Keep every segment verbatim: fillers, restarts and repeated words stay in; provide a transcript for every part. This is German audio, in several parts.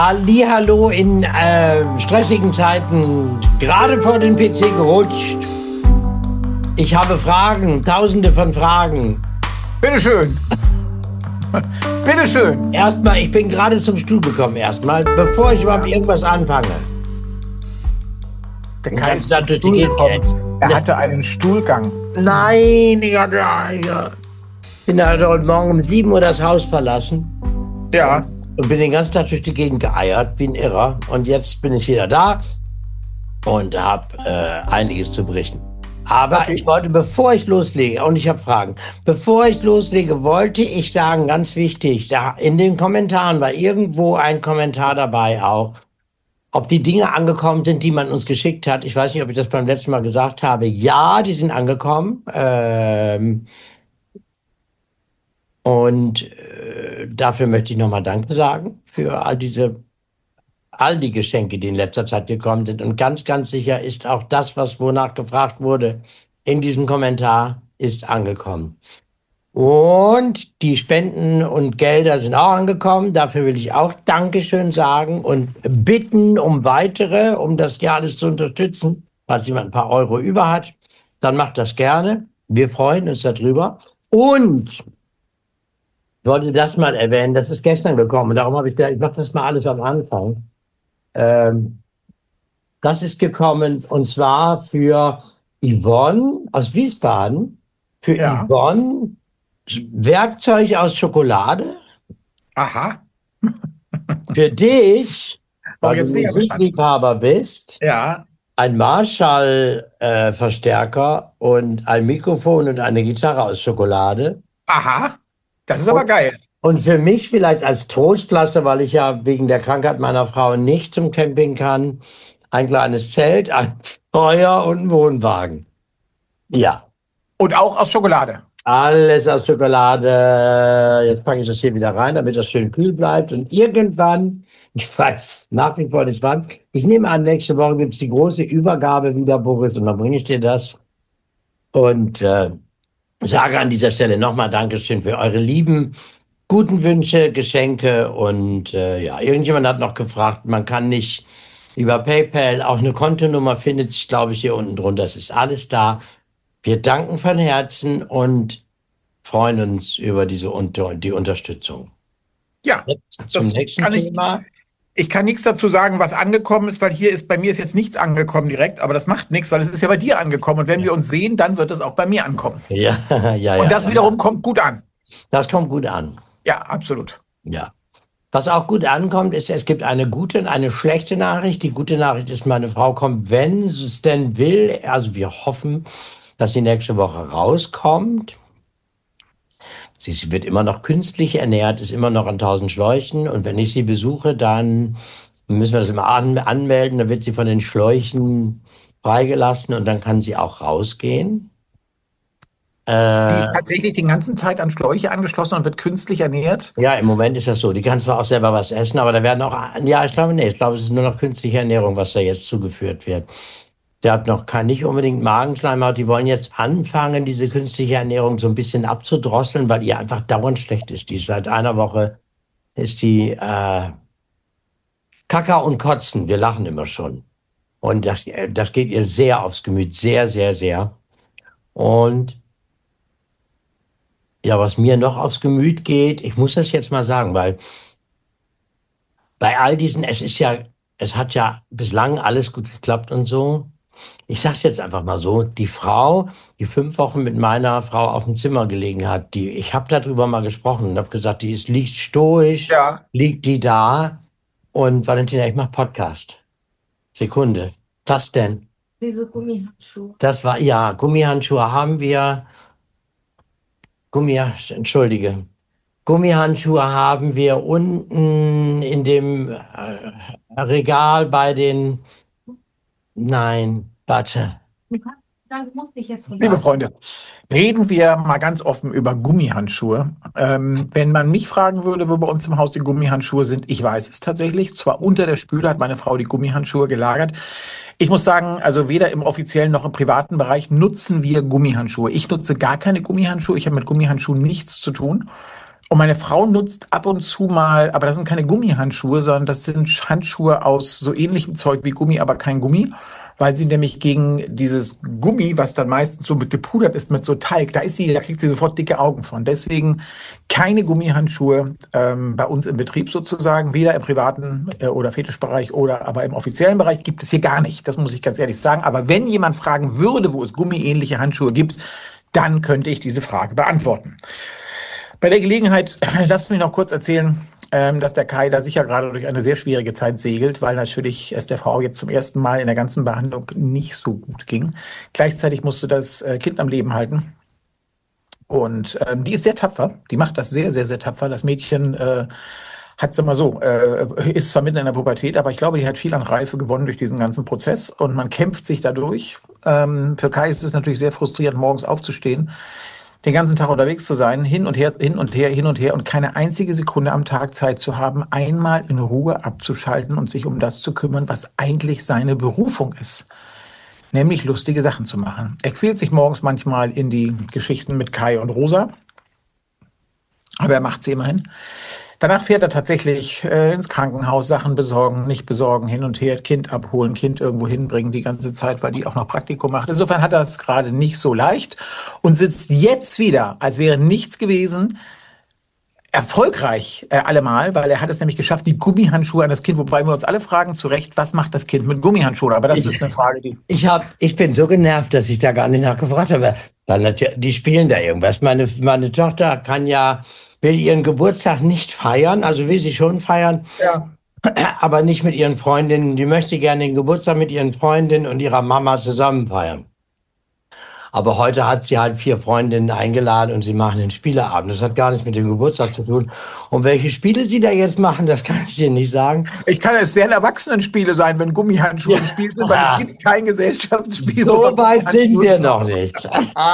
Hallihallo in äh, stressigen Zeiten, gerade vor den P C gerutscht. Ich habe Fragen, tausende von Fragen. Bitteschön. Bitteschön. Erstmal, ich bin gerade zum Stuhl gekommen erstmal, bevor ich überhaupt irgendwas anfange. Der Kai ist zum Stuhl gekommen. Er hatte einen Stuhlgang. Nein, ich hatte, ich bin heute Morgen um sieben Uhr das Haus verlassen. Ja. Und bin den ganzen Tag durch die Gegend geeiert, wie ein Irrer. Und jetzt bin ich wieder da und habe äh, einiges zu berichten. Aber okay. Ich wollte, bevor ich loslege, und ich habe Fragen, bevor ich loslege, wollte ich sagen, ganz wichtig, da in den Kommentaren war irgendwo ein Kommentar dabei auch, ob die Dinge angekommen sind, die man uns geschickt hat. Ich weiß nicht, ob ich das beim letzten Mal gesagt habe. Ja, die sind angekommen. Ähm, und äh, dafür möchte ich nochmal Danke sagen für all diese, all die Geschenke, die in letzter Zeit gekommen sind. Und ganz, ganz sicher ist auch das, was wonach gefragt wurde, in diesem Kommentar, ist angekommen. Und die Spenden und Gelder sind auch angekommen. Dafür will ich auch Dankeschön sagen und bitten um weitere, um das hier alles zu unterstützen. Falls jemand ein paar Euro über hat, dann macht das gerne. Wir freuen uns darüber. Und ich wollte das mal erwähnen, das ist gestern gekommen. Darum habe ich da, ich mache das mal alles am Anfang. Ähm, das ist gekommen und zwar für Yvonne aus Wiesbaden. Für ja. Yvonne Werkzeug aus Schokolade. Aha. Für dich, oh, weil du Musikliebhaber bist, ja. ein Marshall-Verstärker äh, und ein Mikrofon und eine Gitarre aus Schokolade. Aha, das ist aber und, geil. Und für mich vielleicht als Trostpflaster, weil ich ja wegen der Krankheit meiner Frau nicht zum Camping kann, ein kleines Zelt, ein Feuer und ein Wohnwagen. Ja. Und auch aus Schokolade. Alles aus Schokolade. Jetzt packe ich das hier wieder rein, damit das schön kühl bleibt. Und irgendwann, ich weiß nach wie vor nicht wann, ich nehme an, nächste Woche gibt es die große Übergabe wieder, Boris, und dann bringe ich dir das. Und äh, sage an dieser Stelle nochmal Dankeschön für eure lieben, guten Wünsche, Geschenke. Und äh, ja, irgendjemand hat noch gefragt, man kann nicht über PayPal, auch eine Kontonummer findet sich, glaube ich, hier unten drunter. Es ist alles da. Wir danken von Herzen und freuen uns über diese Unter die Unterstützung. Ja, jetzt zum nächsten kann Thema. Ich, ich kann nichts dazu sagen, was angekommen ist, weil hier ist bei mir ist jetzt nichts angekommen direkt, aber das macht nichts, weil es ist ja bei dir angekommen. Und wenn wir uns sehen, dann wird es auch bei mir ankommen. Ja, ja, ja. Und das ja, wiederum ja. kommt gut an. Das kommt gut an. Ja, absolut. Ja. Was auch gut ankommt, ist, es gibt eine gute und eine schlechte Nachricht. Die gute Nachricht ist, meine Frau kommt, wenn es denn will. Also wir hoffen, dass sie nächste Woche rauskommt. Sie wird immer noch künstlich ernährt, ist immer noch an tausend Schläuchen. Und wenn ich sie besuche, dann müssen wir das immer an, anmelden. Dann wird sie von den Schläuchen freigelassen und dann kann sie auch rausgehen. Äh, die ist tatsächlich die ganze Zeit an Schläuche angeschlossen und wird künstlich ernährt? Ja, im Moment ist das so. Die kann zwar auch selber was essen, aber da werden auch, ja, ich glaube, nee, ich glaube, es ist nur noch künstliche Ernährung, was da jetzt zugeführt wird. Der hat noch kein, nicht unbedingt Magenschleimhaut. Die wollen jetzt anfangen, diese künstliche Ernährung so ein bisschen abzudrosseln, weil ihr einfach dauernd schlecht ist. Die ist seit einer Woche, ist die äh, Kacker und Kotzen. Wir lachen immer schon. Und das, das geht ihr sehr aufs Gemüt. Sehr, sehr, sehr. Und ja, was mir noch aufs Gemüt geht, ich muss das jetzt mal sagen, weil bei all diesen, es ist ja, es hat ja bislang alles gut geklappt und so. Ich sag's jetzt einfach mal so, die Frau, die fünf Wochen mit meiner Frau auf dem Zimmer gelegen hat, die, ich habe darüber mal gesprochen und habe gesagt, die ist, liegt stoisch, ja. liegt die da. Und Valentina, ich mach Podcast. Sekunde. Was denn? Diese Gummihandschuhe. Das war, ja, Gummihandschuhe haben wir. Gummi, entschuldige. Gummihandschuhe haben wir unten in dem äh, Regal bei den. Nein, warte. Liebe Freunde, reden wir mal ganz offen über Gummihandschuhe. Ähm, wenn man mich fragen würde, wo bei uns im Haus die Gummihandschuhe sind, ich weiß es tatsächlich. Zwar unter der Spüle hat meine Frau die Gummihandschuhe gelagert. Ich muss sagen, also weder im offiziellen noch im privaten Bereich nutzen wir Gummihandschuhe. Ich nutze gar keine Gummihandschuhe. Ich habe mit Gummihandschuhen nichts zu tun. Und meine Frau nutzt ab und zu mal, aber das sind keine Gummihandschuhe, sondern das sind Handschuhe aus so ähnlichem Zeug wie Gummi, aber kein Gummi, weil sie nämlich gegen dieses Gummi, was dann meistens so mit gepudert ist, mit so Teig, da ist sie, da kriegt sie sofort dicke Augen von. Deswegen keine Gummihandschuhe ähm, bei uns im Betrieb sozusagen, weder im privaten äh, oder Fetischbereich oder aber im offiziellen Bereich gibt es hier gar nicht. Das muss ich ganz ehrlich sagen. Aber wenn jemand fragen würde, wo es gummiähnliche Handschuhe gibt, dann könnte ich diese Frage beantworten. Bei der Gelegenheit, lasst mich noch kurz erzählen, ähm, dass der Kai da sicher gerade durch eine sehr schwierige Zeit segelt, weil natürlich es der Frau jetzt zum ersten Mal in der ganzen Behandlung nicht so gut ging. Gleichzeitig musste das äh, Kind am Leben halten. Und ähm, die ist sehr tapfer. Die macht das sehr, sehr, sehr tapfer. Das Mädchen äh, hat es immer so, äh, ist zwar mitten in der Pubertät, aber ich glaube, die hat viel an Reife gewonnen durch diesen ganzen Prozess und man kämpft sich dadurch. Ähm, für Kai ist es natürlich sehr frustrierend, morgens aufzustehen, den ganzen Tag unterwegs zu sein, hin und her, hin und her, hin und her und keine einzige Sekunde am Tag Zeit zu haben, einmal in Ruhe abzuschalten und sich um das zu kümmern, was eigentlich seine Berufung ist. Nämlich lustige Sachen zu machen. Er quält sich morgens manchmal in die Geschichten mit Kai und Rosa, aber er macht sie immerhin. Danach fährt er tatsächlich äh, ins Krankenhaus, Sachen besorgen, nicht besorgen, hin und her, Kind abholen, Kind irgendwo hinbringen die ganze Zeit, weil die auch noch Praktikum macht. Insofern hat er es gerade nicht so leicht und sitzt jetzt wieder, als wäre nichts gewesen, erfolgreich äh, allemal, weil er hat es nämlich geschafft, die Gummihandschuhe an das Kind, wobei wir uns alle fragen zu Recht, was macht das Kind mit Gummihandschuhen? Aber das Ich, ist eine Frage, die... ich, hab, ich bin so genervt, dass ich da gar nicht nachgefragt habe. Weil natürlich, die spielen da irgendwas. Meine, meine Tochter kann ja, will ihren Geburtstag nicht feiern, also will sie schon feiern, Ja. aber nicht mit ihren Freundinnen. Die möchte gerne den Geburtstag mit ihren Freundinnen und ihrer Mama zusammen feiern. Aber heute hat sie halt vier Freundinnen eingeladen und sie machen den Spieleabend. Das hat gar nichts mit dem Geburtstag zu tun. Und welche Spiele sie da jetzt machen, das kann ich dir nicht sagen. Ich kann, es werden Erwachsenenspiele sein, wenn Gummihandschuhe Ja. im Spiel sind, weil es gibt kein Gesellschaftsspiel. So wo man weit sind Gummihandschuhe wir macht. noch nicht.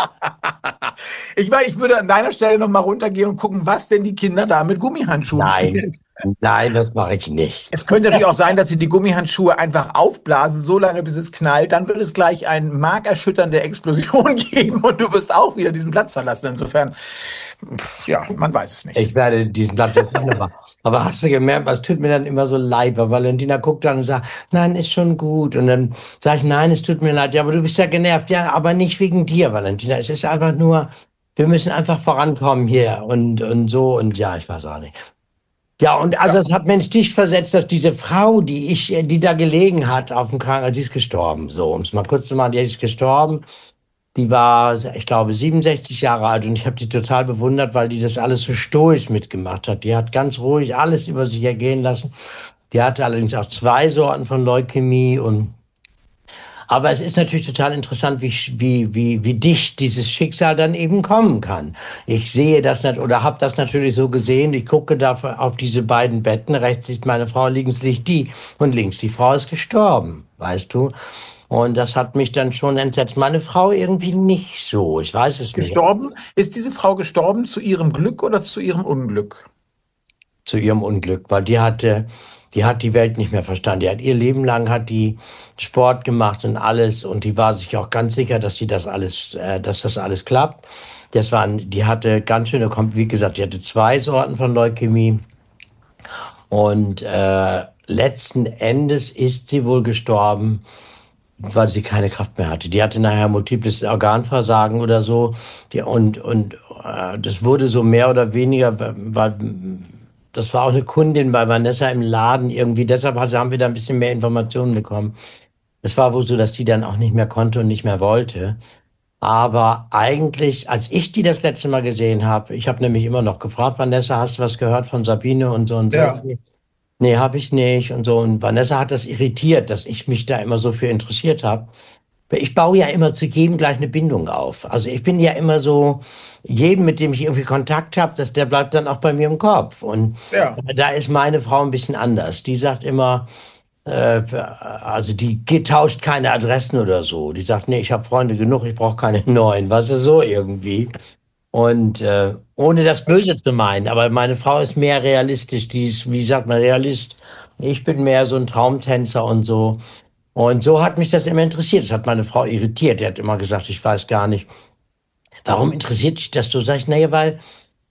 Ich meine, ich würde an deiner Stelle noch mal runtergehen und gucken, was denn die Kinder da mit Gummihandschuhen spielen. Nein, nein, das mache ich nicht. Es könnte natürlich auch sein, dass sie die Gummihandschuhe einfach aufblasen, so lange bis es knallt. Dann wird es gleich eine markerschütternde Explosion geben und du wirst auch wieder diesen Platz verlassen. Insofern, pff, ja, man weiß es nicht. Ich werde diesen Platz jetzt nicht mehr machen. Aber hast du gemerkt, es tut mir dann immer so leid, weil Valentina guckt dann und sagt, nein, ist schon gut. Und dann sage ich, nein, es tut mir leid. Ja, aber du bist ja genervt. Ja, aber nicht wegen dir, Valentina. Es ist einfach nur, wir müssen einfach vorankommen hier und, und so. Und ja, ich weiß auch nicht. Ja, und also es hat mir in den Stich versetzt, dass diese Frau, die ich, die da gelegen hat auf dem Krankenhaus, die ist gestorben. So, um es mal kurz zu machen, die ist gestorben. Die war, ich glaube, siebenundsechzig Jahre alt und ich habe die total bewundert, weil die das alles so stoisch mitgemacht hat. Die hat ganz ruhig alles über sich ergehen lassen. Die hatte allerdings auch zwei Sorten von Leukämie und aber es ist natürlich total interessant, wie, wie, wie, wie dicht dieses Schicksal dann eben kommen kann. Ich sehe das nicht oder habe das natürlich so gesehen. Ich gucke da auf diese beiden Betten. Rechts liegt meine Frau, links liegt die. Und links, die Frau ist gestorben, weißt du. Und das hat mich dann schon entsetzt. Meine Frau irgendwie nicht so. Ich weiß es nicht. Gestorben? Ist diese Frau gestorben zu ihrem Glück oder zu ihrem Unglück? Zu ihrem Unglück, weil die hatte... Die hat die Welt nicht mehr verstanden. Die hat ihr Leben lang hat die Sport gemacht und alles und die war sich auch ganz sicher, dass die das alles, äh, dass das alles klappt. Das waren, die hatte ganz schöne, wie gesagt, die hatte zwei Sorten von Leukämie und äh, letzten Endes ist sie wohl gestorben, weil sie keine Kraft mehr hatte. Die hatte nachher multiples Organversagen oder so. Die, und und äh, das wurde so mehr oder weniger, weil das war auch eine Kundin bei Vanessa im Laden irgendwie. Deshalb haben wir da ein bisschen mehr Informationen bekommen. Es war wohl so, dass die dann auch nicht mehr konnte und nicht mehr wollte. Aber eigentlich, als ich die das letzte Mal gesehen habe, ich habe nämlich immer noch gefragt, Vanessa, hast du was gehört von Sabine und so und so? Ja. Nee, habe ich nicht und so. Und Vanessa hat das irritiert, dass ich mich da immer so für interessiert habe. Ich baue ja immer zu jedem gleich eine Bindung auf. Also ich bin ja immer so, jedem, mit dem ich irgendwie Kontakt habe, dass der bleibt dann auch bei mir im Kopf. Und Ja. da ist meine Frau ein bisschen anders. Die sagt immer, äh, also die geht, tauscht keine Adressen oder so. Die sagt, nee, ich habe Freunde genug, ich brauche keine neuen. Weißt du, so irgendwie. Und äh, ohne das Böse zu meinen, aber meine Frau ist mehr realistisch. Die ist, wie sagt man, Realist. Ich bin mehr so ein Traumtänzer und so. Und so hat mich das immer interessiert. Das hat meine Frau irritiert. Die hat immer gesagt, ich weiß gar nicht, warum interessiert dich das so? Sag ich, naja, weil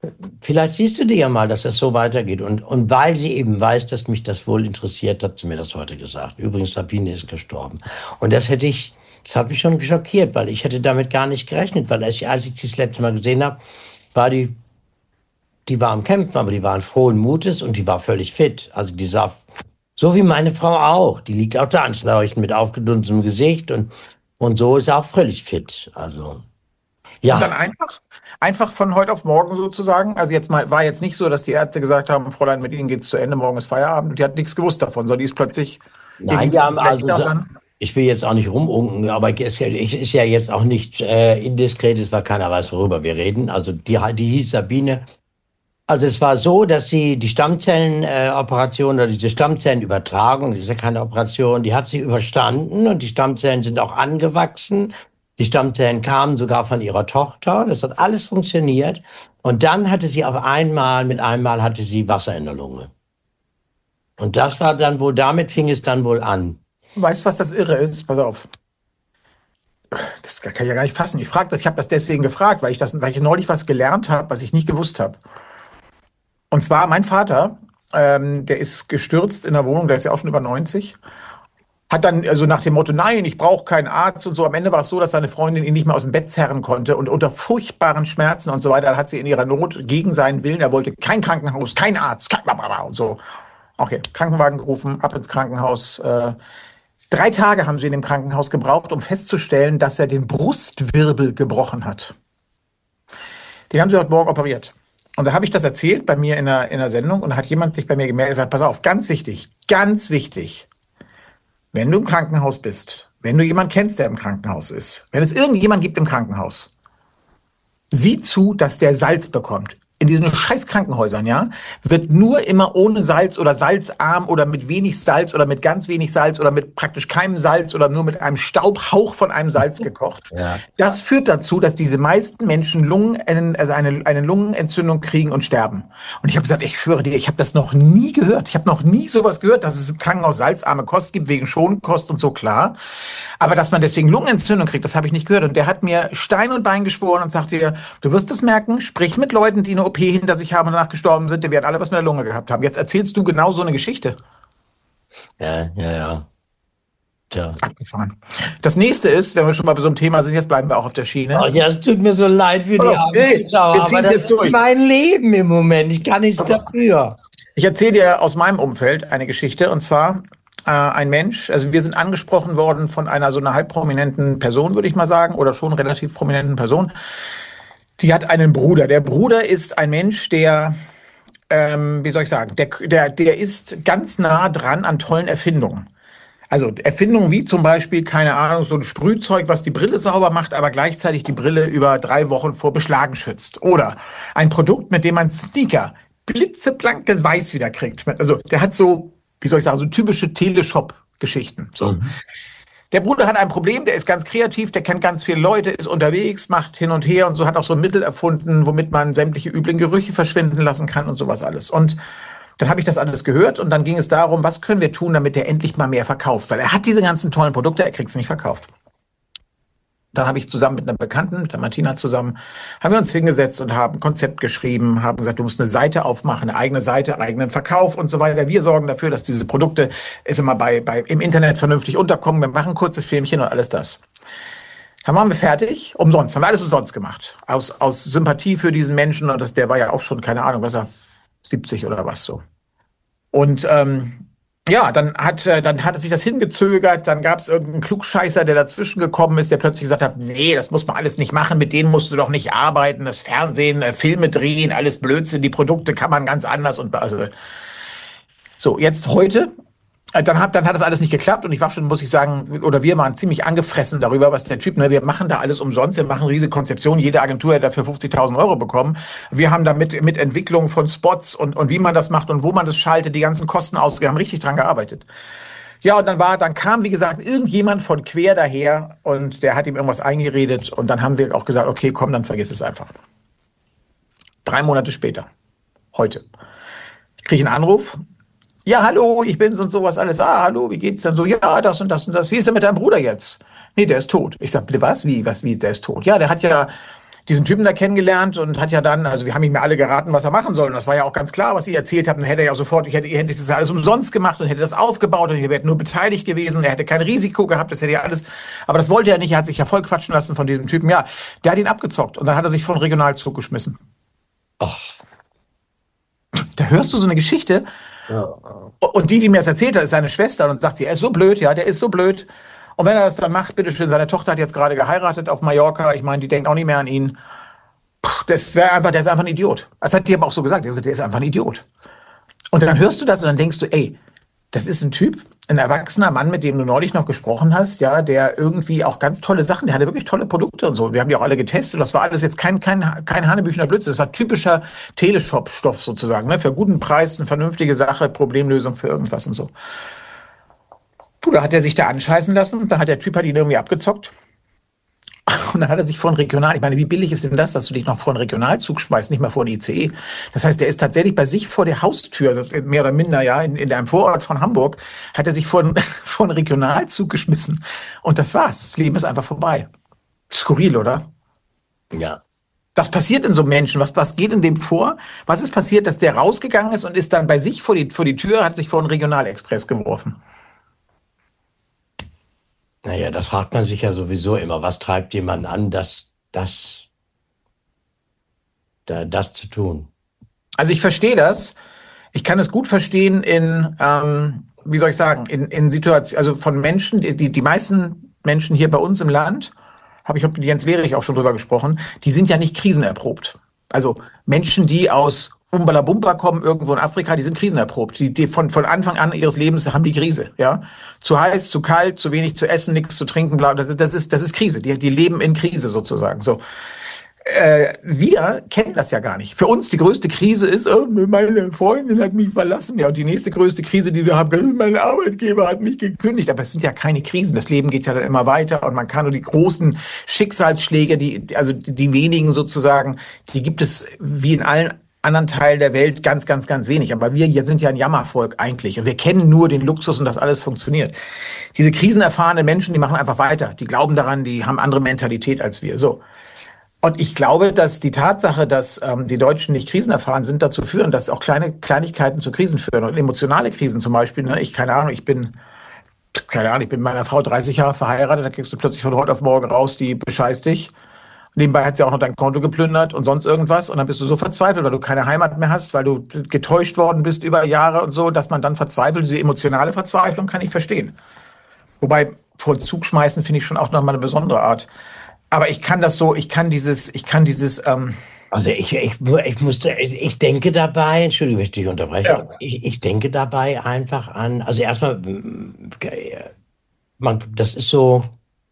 Vielleicht siehst du dir ja mal, dass das so weitergeht. Und, und weil sie eben weiß, dass mich das wohl interessiert, hat sie mir das heute gesagt. Übrigens, Sabine ist gestorben. Und das hätte ich, das hat mich schon schockiert, weil ich hätte damit gar nicht gerechnet, weil als ich, als ich die das letzte Mal gesehen habe, war die, die war am Kämpfen, aber die waren frohen Mutes und die war völlig fit. Also die sah, so wie meine Frau auch, die liegt auch da anschlauchend mit aufgedunsenem Gesicht und, und so ist sie auch völlig fit. Also, ja. Und dann einfach, einfach von heute auf morgen sozusagen. Also jetzt mal, war jetzt nicht so, dass die Ärzte gesagt haben, Fräulein, mit Ihnen geht's zu Ende, morgen ist Feierabend. Und die hat nichts gewusst davon, sondern die ist plötzlich. Nein, wir haben also, ich will jetzt auch nicht rumunken, aber es ist ja jetzt auch nicht äh, indiskret, es war keiner weiß, worüber wir reden. Also die, die hieß Sabine. Also es war so, dass sie die Stammzellenoperation äh, oder diese Stammzellenübertragung, das ist ja keine Operation, die hat sie überstanden und die Stammzellen sind auch angewachsen. Die Stammzellen kamen sogar von ihrer Tochter. Das hat alles funktioniert. Und dann hatte sie auf einmal, mit einmal hatte sie Wasser in der Lunge. Und das war dann wohl, damit fing es dann wohl an. Weißt du, was das Irre ist? Pass auf. Das kann ich ja gar nicht fassen. Ich frage das, ich habe das deswegen gefragt, weil ich das, weil ich neulich was gelernt habe, was ich nicht gewusst habe. Und zwar mein Vater, ähm, der ist gestürzt in der Wohnung, der ist ja auch schon über neunzig. Hat dann also nach dem Motto, nein, ich brauche keinen Arzt und so. Am Ende war es so, dass seine Freundin ihn nicht mehr aus dem Bett zerren konnte und unter furchtbaren Schmerzen und so weiter hat sie in ihrer Not gegen seinen Willen, er wollte kein Krankenhaus, kein Arzt, kein Blablabla und so. Okay, Krankenwagen gerufen, ab ins Krankenhaus. Äh, drei Tage haben sie in dem Krankenhaus gebraucht, um festzustellen, dass er den Brustwirbel gebrochen hat. Den haben sie heute Morgen operiert. Und da habe ich das erzählt bei mir in der, in der Sendung und da hat jemand sich bei mir gemeldet und gesagt, pass auf, ganz wichtig, ganz wichtig. Wenn du im Krankenhaus bist, wenn du jemanden kennst, der im Krankenhaus ist, wenn es irgendjemand gibt im Krankenhaus, sieh zu, dass der Salz bekommt. In diesen scheiß Krankenhäusern, ja, wird nur immer ohne Salz oder salzarm oder mit wenig Salz oder mit ganz wenig Salz oder mit praktisch keinem Salz oder nur mit einem Staubhauch von einem Salz gekocht. Ja. Das führt dazu, dass diese meisten Menschen Lungen, also eine, eine Lungenentzündung kriegen und sterben. Und ich habe gesagt, ich schwöre dir, ich habe das noch nie gehört. Ich habe noch nie sowas gehört, dass es im Krankenhaus salzarme Kost gibt, wegen Schonkost und so, klar. Aber dass man deswegen Lungenentzündung kriegt, das habe ich nicht gehört. Und der hat mir Stein und Bein geschworen und sagte, du wirst es merken, sprich mit Leuten, die eine O P hinter sich haben und danach gestorben sind, die werden alle was mit der Lunge gehabt haben. Jetzt erzählst du genau so eine Geschichte. Ja, ja, ja. Tja. Abgefahren. Das nächste ist, wenn wir schon mal bei so einem Thema sind, jetzt bleiben wir auch auf der Schiene. Oh, ja, es tut mir so leid für die oh, nee, Zuschauer, aber das jetzt ist durch. Mein Leben im Moment. Ich kann nichts dafür. Ich erzähle dir aus meinem Umfeld eine Geschichte und zwar äh, ein Mensch, also wir sind angesprochen worden von einer so einer halb prominenten Person, würde ich mal sagen, oder schon relativ prominenten Person. Die hat einen Bruder. Der Bruder ist ein Mensch, der, ähm, wie soll ich sagen, der, der, der ist ganz nah dran an tollen Erfindungen. Also Erfindungen wie zum Beispiel, keine Ahnung, so ein Sprühzeug, was die Brille sauber macht, aber gleichzeitig die Brille über drei Wochen vor Beschlagen schützt. Oder ein Produkt, mit dem man Sneaker blitzeblankes Weiß wieder kriegt. Also der hat so, wie soll ich sagen, so typische Teleshop-Geschichten. So. Mhm. Der Bruder hat ein Problem, der ist ganz kreativ, der kennt ganz viele Leute, ist unterwegs, macht hin und her und so, hat auch so ein Mittel erfunden, womit man sämtliche üblen Gerüche verschwinden lassen kann und sowas alles. Und dann habe ich das alles gehört und dann ging es darum, was können wir tun, damit er endlich mal mehr verkauft, weil er hat diese ganzen tollen Produkte, er kriegt es nicht verkauft. Dann habe ich zusammen mit einer Bekannten, mit der Martina zusammen, haben wir uns hingesetzt und haben ein Konzept geschrieben, haben gesagt, du musst eine Seite aufmachen, eine eigene Seite, eigenen Verkauf und so weiter. Wir sorgen dafür, dass diese Produkte ist immer bei, bei, im Internet vernünftig unterkommen. Wir machen kurze Filmchen und alles das. Dann waren wir fertig, umsonst, haben wir alles umsonst gemacht. Aus, aus Sympathie für diesen Menschen und das, der war ja auch schon, keine Ahnung, was er, siebzig oder was so. Und, ähm, ja, dann hat, dann hat sich das hingezögert, dann gab es irgendeinen Klugscheißer, der dazwischen gekommen ist, der plötzlich gesagt hat, nee, das muss man alles nicht machen, mit denen musst du doch nicht arbeiten, das Fernsehen, Filme drehen, alles Blödsinn, die Produkte kann man ganz anders und also. So, jetzt heute, dann hat, dann hat das alles nicht geklappt und ich war schon, muss ich sagen, oder wir waren ziemlich angefressen darüber, was der Typ, ne, wir machen da alles umsonst, wir machen riesige Konzeption, jede Agentur hat dafür fünfzigtausend Euro bekommen. Wir haben da mit, mit Entwicklung von Spots und, und wie man das macht und wo man das schaltet, die ganzen Kosten ausgegeben, haben richtig dran gearbeitet. Ja, und dann war, dann kam, wie gesagt, irgendjemand von quer daher und der hat ihm irgendwas eingeredet und dann haben wir auch gesagt, okay, komm, dann vergiss es einfach. Drei Monate später, heute, ich kriege einen Anruf. Ja, hallo, ich bin's und sowas alles. Ah, hallo, wie geht's denn so? Ja, das und das und das. Wie ist denn mit deinem Bruder jetzt? Nee, der ist tot. Ich sag, bitte was? Wie, was, wie, der ist tot? Ja, der hat ja, diesen Typen da kennengelernt und hat ja dann, also wir haben ihm ja alle geraten, was er machen soll. Und das war ja auch ganz klar, was sie erzählt haben. Dann hätte er ja sofort, ich hätte, ich hätte das alles umsonst gemacht und hätte das aufgebaut und ich wäre nur beteiligt gewesen. Er hätte kein Risiko gehabt, das hätte ja alles. Aber das wollte er nicht. Er hat sich ja voll quatschen lassen von diesem Typen. Ja, der hat ihn abgezockt und dann hat er sich von Regionalzug geschmissen. Ach. Da hörst du so eine Geschichte. Ja. Und die, die mir das erzählt hat, ist seine Schwester und sagt sie, er ist so blöd, ja, der ist so blöd. Und wenn er das dann macht, bitteschön, seine Tochter hat jetzt gerade geheiratet auf Mallorca. Ich meine, die denkt auch nicht mehr an ihn. Puh, das wäre einfach, der ist einfach ein Idiot. Das hat die aber auch so gesagt. Der ist einfach ein Idiot. Und dann hörst du das und dann denkst du, ey, das ist ein Typ, ein erwachsener Mann, mit dem du neulich noch gesprochen hast, ja, der irgendwie auch ganz tolle Sachen, der hatte wirklich tolle Produkte und so. Wir haben die auch alle getestet. Das war alles jetzt kein, kein, kein Hanebüchener Blödsinn. Das war typischer Teleshop-Stoff sozusagen, ne? Für guten Preis, eine vernünftige Sache, Problemlösung für irgendwas und so. Puh, da hat er sich da anscheißen lassen und dann hat der Typ hat ihn irgendwie abgezockt. Und dann hat er sich vor ein Regional, ich meine, wie billig ist denn das, dass du dich noch vor einen Regionalzug schmeißt, nicht mal vor einen I C E? Das heißt, der ist tatsächlich bei sich vor der Haustür, mehr oder minder, ja, in, in einem Vorort von Hamburg, hat er sich vor, einen- vor einen Regionalzug geschmissen. Und das war's. Das Leben ist einfach vorbei. Skurril, oder? Ja. Was passiert in so einem Menschen? Was, was geht in dem vor? Was ist passiert, dass der rausgegangen ist und ist dann bei sich vor die, vor die Tür, hat sich vor einen Regionalexpress geworfen? Naja, das fragt man sich ja sowieso immer. Was treibt jemanden an, das, das, da, das zu tun? Also ich verstehe das. Ich kann es gut verstehen in, ähm, wie soll ich sagen, in, in Situationen, also von Menschen, die, die die meisten Menschen hier bei uns im Land, habe ich mit Jens Lehrich auch schon drüber gesprochen, die sind ja nicht krisenerprobt. Also Menschen, die aus Umbalabumba kommen, irgendwo in Afrika, die sind krisenerprobt. Die, die von, von Anfang an ihres Lebens haben die Krise, ja. Zu heiß, zu kalt, zu wenig zu essen, nichts zu trinken, bla, das, das ist, das ist Krise. Die, die leben in Krise sozusagen, so. Äh, wir kennen das ja gar nicht. Für uns die größte Krise ist, oh, meine Freundin hat mich verlassen. Ja, und die nächste größte Krise, die wir haben, ist, mein Arbeitgeber hat mich gekündigt. Aber es sind ja keine Krisen. Das Leben geht ja dann immer weiter und man kann nur die großen Schicksalsschläge, die, also die wenigen sozusagen, die gibt es wie in allen anderen Teilen der Welt ganz, ganz, ganz wenig. Aber wir hier sind ja ein Jammervolk eigentlich. Und wir kennen nur den Luxus und dass alles funktioniert. Diese krisenerfahrenen Menschen, die machen einfach weiter. Die glauben daran, die haben andere Mentalität als wir. So. Und ich glaube, dass die Tatsache, dass ähm, die Deutschen nicht krisenerfahren sind, dazu führen, dass auch kleine Kleinigkeiten zu Krisen führen. Und emotionale Krisen zum Beispiel. Ne? Ich, keine Ahnung, ich bin, keine Ahnung, ich bin mit meiner Frau dreißig Jahre verheiratet, dann kriegst du plötzlich von heute auf morgen raus, die bescheißt dich. Nebenbei hat sie auch noch dein Konto geplündert und sonst irgendwas. Und dann bist du so verzweifelt, weil du keine Heimat mehr hast, weil du getäuscht worden bist über Jahre und so, dass man dann verzweifelt. Diese emotionale Verzweiflung kann ich verstehen. Wobei, vor den Zug schmeißen finde ich schon auch nochmal eine besondere Art. Aber ich kann das so, ich kann dieses, ich kann dieses, ähm, Also ich, ich, ich musste, ich, ich denke dabei, Entschuldigung, wenn ich dich unterbreche, ja, ich, ich denke dabei einfach an, also erstmal, mm, man, das ist so,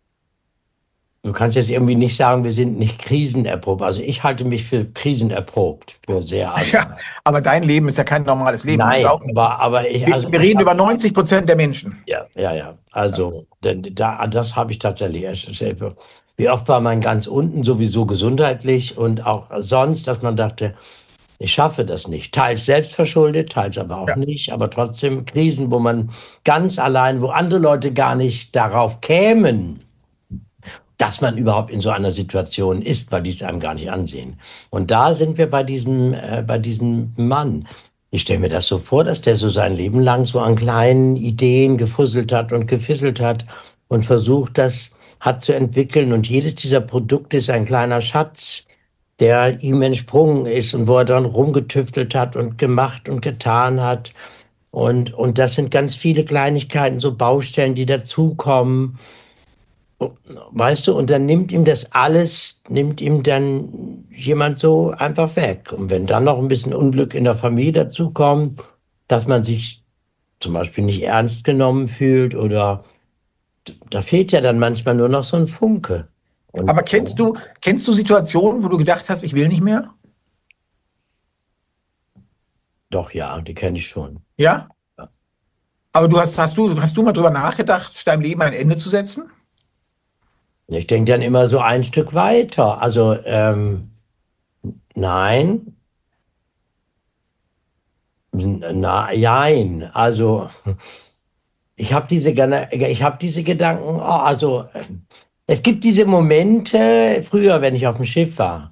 du kannst jetzt irgendwie nicht sagen, wir sind nicht krisenerprobt. Also ich halte mich für krisenerprobt, für sehr, also, ja, aber dein Leben ist ja kein normales Leben, meins nein, auch nicht. aber, aber ich, Wir, also wir ich reden habe, über neunzig Prozent der Menschen. ja, ja, ja, also denn da, das habe ich tatsächlich. Es ist selber- Wie oft war man ganz unten, sowieso gesundheitlich und auch sonst, dass man dachte, ich schaffe das nicht. Teils selbstverschuldet, teils aber auch Ja. nicht, aber trotzdem Krisen, wo man ganz allein, wo andere Leute gar nicht darauf kämen, dass man überhaupt in so einer Situation ist, weil die es einem gar nicht ansehen. Und da sind wir bei diesem, äh, bei diesem Mann. Ich stelle mir das so vor, dass der so sein Leben lang so an kleinen Ideen gefusselt hat und gefisselt hat und versucht, das hat zu entwickeln. Und jedes dieser Produkte ist ein kleiner Schatz, der ihm entsprungen ist und wo er dann rumgetüftelt hat und gemacht und getan hat. Und, und das sind ganz viele Kleinigkeiten, so Baustellen, die dazukommen. Weißt du, und dann nimmt ihm das alles, nimmt ihm dann jemand so einfach weg. Und wenn dann noch ein bisschen Unglück in der Familie dazukommt, dass man sich zum Beispiel nicht ernst genommen fühlt oder da fehlt ja dann manchmal nur noch so ein Funke. Und Aber kennst du, kennst du Situationen, wo du gedacht hast, ich will nicht mehr? doch, ja, die kenne ich schon. Ja? Ja. Aber du hast, hast du, hast du mal drüber nachgedacht, deinem Leben ein Ende zu setzen? Ich denke dann immer so ein Stück weiter. Also, ähm, nein, na, jein. Also, ich habe diese, Gena- ich habe diese Gedanken, oh, also, Es gibt diese Momente, früher, wenn ich auf dem Schiff war,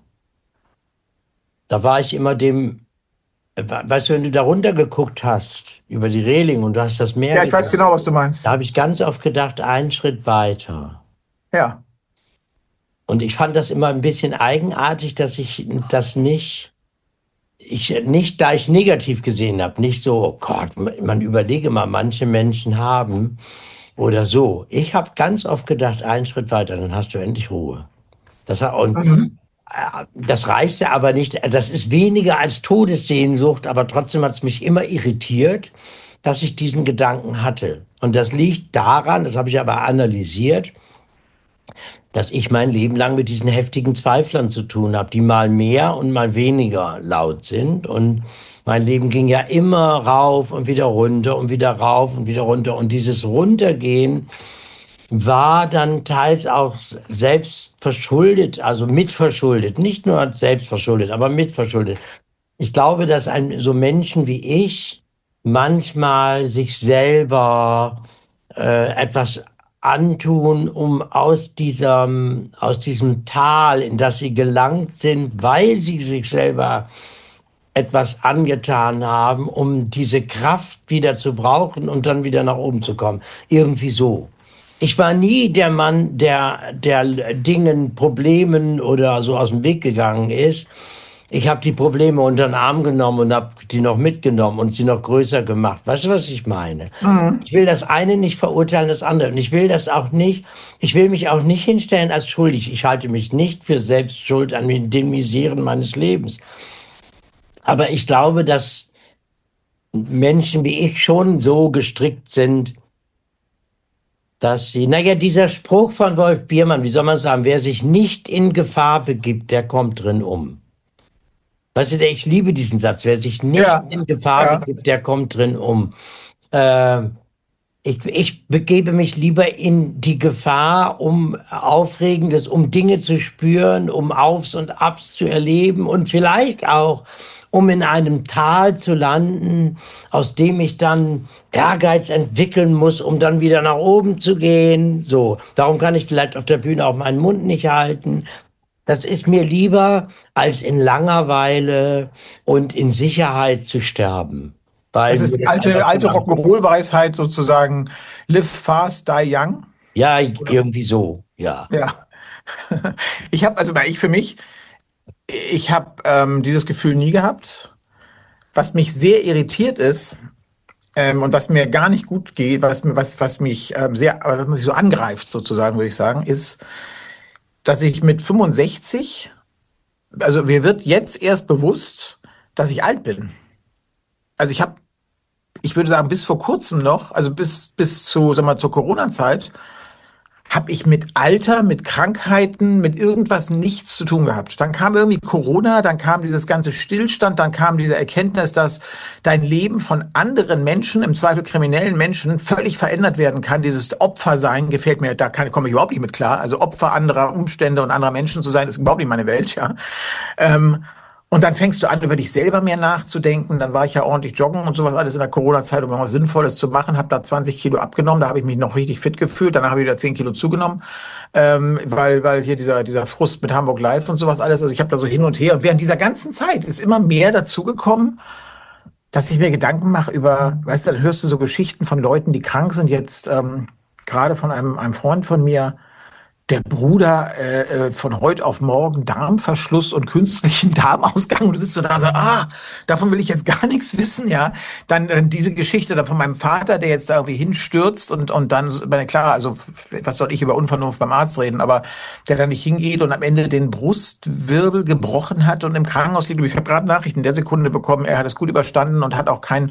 da war ich immer dem, weißt du, wenn du da runtergeguckt hast, über die Reling und du hast das Meer Ja, ich weiß gesehen, genau, was du da meinst. habe ich ganz oft gedacht, einen Schritt weiter. Ja. Und ich fand das immer ein bisschen eigenartig, dass ich das nicht, ich nicht, da ich negativ gesehen habe, nicht so, oh Gott, man überlege mal, manche Menschen haben oder so. Ich habe ganz oft gedacht, einen Schritt weiter, dann hast du endlich Ruhe. Das, und Mhm. äh, das reichte aber nicht, das ist weniger als Todessehnsucht, aber trotzdem hat es mich immer irritiert, dass ich diesen Gedanken hatte. Und das liegt daran, das habe ich aber analysiert, dass ich mein Leben lang mit diesen heftigen Zweiflern zu tun habe, die mal mehr und mal weniger laut sind. Und mein Leben ging ja immer rauf und wieder runter und wieder rauf und wieder runter. Und dieses Runtergehen war dann teils auch selbst verschuldet, also mitverschuldet, nicht nur selbst verschuldet, aber mitverschuldet. Ich glaube, dass ein, so Menschen wie ich manchmal sich selber äh, etwas antun, um aus diesem, aus diesem Tal, in das sie gelangt sind, weil sie sich selber etwas angetan haben, um diese Kraft wieder zu brauchen und dann wieder nach oben zu kommen. Irgendwie so. Ich war nie der Mann, der, der Dingen, Problemen oder so aus dem Weg gegangen ist. Ich habe die Probleme unter den Arm genommen und habe die noch mitgenommen und sie noch größer gemacht. Weißt du, was ich meine? Mhm. Ich will das eine nicht verurteilen, das andere. Und ich will das auch nicht, ich will mich auch nicht hinstellen als schuldig. Ich halte mich nicht für selbst schuld an den Miseren meines Lebens. Aber ich glaube, dass Menschen wie ich schon so gestrickt sind, dass sie, naja, dieser Spruch von Wolf Biermann, wie soll man sagen, wer sich nicht in Gefahr begibt, der kommt drin um. Weißt du, ich liebe diesen Satz, wer sich nicht Ja. in Gefahr Ja. begibt, der kommt drin um. Äh, ich, ich begebe mich lieber in die Gefahr, um Aufregendes, um Dinge zu spüren, um Aufs und Abs zu erleben und vielleicht auch, um in einem Tal zu landen, aus dem ich dann Ehrgeiz entwickeln muss, um dann wieder nach oben zu gehen. So, darum kann ich vielleicht auf der Bühne auch meinen Mund nicht halten. Das ist mir lieber, als in Langeweile und in Sicherheit zu sterben. Weil Das ist mir die das einfach alte, zu alte lang. Rock'n'Roll-Weisheit sozusagen. Live fast, die young. Ja, Oder? irgendwie so, ja. Ja. Ich habe, also ich für mich, ich habe ähm, dieses Gefühl nie gehabt. Was mich sehr irritiert ist, ähm, und was mir gar nicht gut geht, was, was, was mich ähm, sehr, was mich so angreift sozusagen, würde ich sagen, ist, dass ich mit fünfundsechzig, also mir wird jetzt erst bewusst, dass ich alt bin. Also ich habe, ich würde sagen, bis vor kurzem noch, also bis, bis zu, sag mal, zur Corona-Zeit, habe ich mit Alter, mit Krankheiten, mit irgendwas nichts zu tun gehabt. Dann kam irgendwie Corona, dann kam dieses ganze Stillstand, dann kam diese Erkenntnis, dass dein Leben von anderen Menschen, im Zweifel kriminellen Menschen, völlig verändert werden kann. Dieses Opfersein gefällt mir, da kann, komme ich überhaupt nicht mit klar. Also Opfer anderer Umstände und anderer Menschen zu sein, ist überhaupt nicht meine Welt, ja. Ähm, und dann fängst du an, über dich selber mehr nachzudenken. Dann war ich ja ordentlich joggen und sowas alles in der Corona-Zeit, um was Sinnvolles zu machen. Habe da zwanzig Kilo abgenommen. Da habe ich mich noch richtig fit gefühlt. Danach habe ich wieder zehn Kilo zugenommen, ähm, weil, weil hier dieser, dieser Frust mit Hamburg Live und sowas alles. Also ich habe da so hin und her. Und während dieser ganzen Zeit ist immer mehr dazugekommen, dass ich mir Gedanken mache über, weißt du, dann hörst du so Geschichten von Leuten, die krank sind. Jetzt ähm, gerade von einem, einem Freund von mir, der Bruder äh, äh, von heute auf morgen Darmverschluss und künstlichen Darmausgang und du sitzt so da und so, ah, davon will ich jetzt gar nichts wissen, ja. Dann äh, diese Geschichte da von meinem Vater, der jetzt da irgendwie hinstürzt und und dann, meine klar, also was soll ich über Unvernunft beim Arzt reden, aber der da nicht hingeht und am Ende den Brustwirbel gebrochen hat und im Krankenhaus liegt. Ich habe gerade Nachrichten in der Sekunde bekommen, er hat es gut überstanden und hat auch kein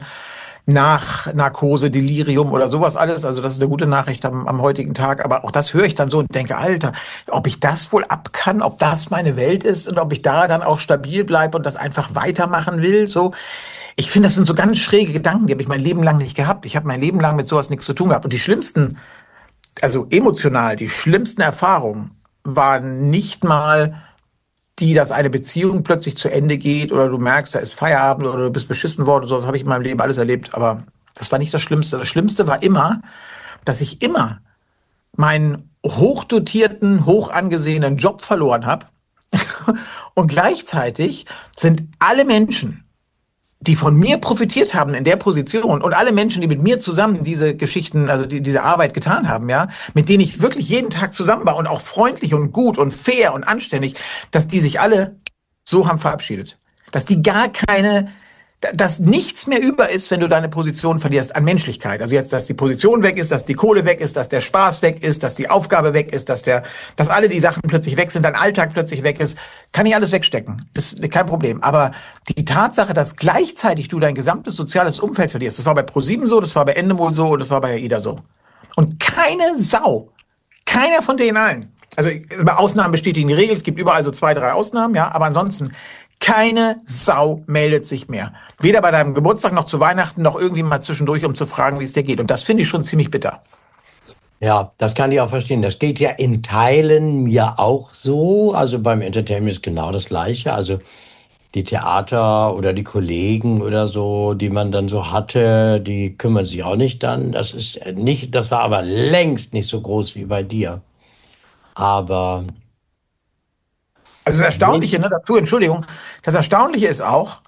nach Narkose, Delirium oder sowas alles. Also das ist eine gute Nachricht am, am heutigen Tag. Aber auch das höre ich dann so und denke, Alter, ob ich das wohl ab kann, ob das meine Welt ist und ob ich da dann auch stabil bleibe und das einfach weitermachen will. So, ich finde, das sind so ganz schräge Gedanken, die habe ich mein Leben lang nicht gehabt. Ich habe mein Leben lang mit sowas nichts zu tun gehabt. Und die schlimmsten, also emotional, die schlimmsten Erfahrungen waren nicht mal die, dass eine Beziehung plötzlich zu Ende geht oder du merkst, da ist Feierabend oder du bist beschissen worden, so, das habe ich in meinem Leben alles erlebt, aber das war nicht das Schlimmste. Das Schlimmste war immer, dass ich immer mein hochdotierten, hoch angesehenen Job verloren habe. Und gleichzeitig sind alle Menschen, die von mir profitiert haben in der Position und alle Menschen, die mit mir zusammen diese Geschichten, also die, diese Arbeit getan haben, ja, mit denen ich wirklich jeden Tag zusammen war und auch freundlich und gut und fair und anständig, dass die sich alle so haben verabschiedet. Dass die gar keine, dass nichts mehr über ist, wenn du deine Position verlierst an Menschlichkeit. Also jetzt, dass die Position weg ist, dass die Kohle weg ist, dass der Spaß weg ist, dass die Aufgabe weg ist, dass der, dass alle die Sachen plötzlich weg sind, dein Alltag plötzlich weg ist, kann ich alles wegstecken. Das ist kein Problem. Aber die Tatsache, dass gleichzeitig du dein gesamtes soziales Umfeld verlierst, das war bei ProSieben so, das war bei Endemol so und das war bei AIDA so. Und keine Sau, keiner von denen allen, also Ausnahmen bestätigen die Regel, es gibt überall so zwei, drei Ausnahmen, ja, aber ansonsten keine Sau meldet sich mehr. Weder bei deinem Geburtstag noch zu Weihnachten noch irgendwie mal zwischendurch, um zu fragen, wie es dir geht. Und das finde ich schon ziemlich bitter. Ja, das kann ich auch verstehen. Das geht ja in Teilen mir auch so. Also beim Entertainment ist genau das Gleiche. Also die Theater oder die Kollegen oder so, die man dann so hatte, die kümmern sich auch nicht dann. Das ist nicht, das war aber längst nicht so groß wie bei dir. Aber Also das Erstaunliche, ne, dazu, Entschuldigung, das Erstaunliche ist auch,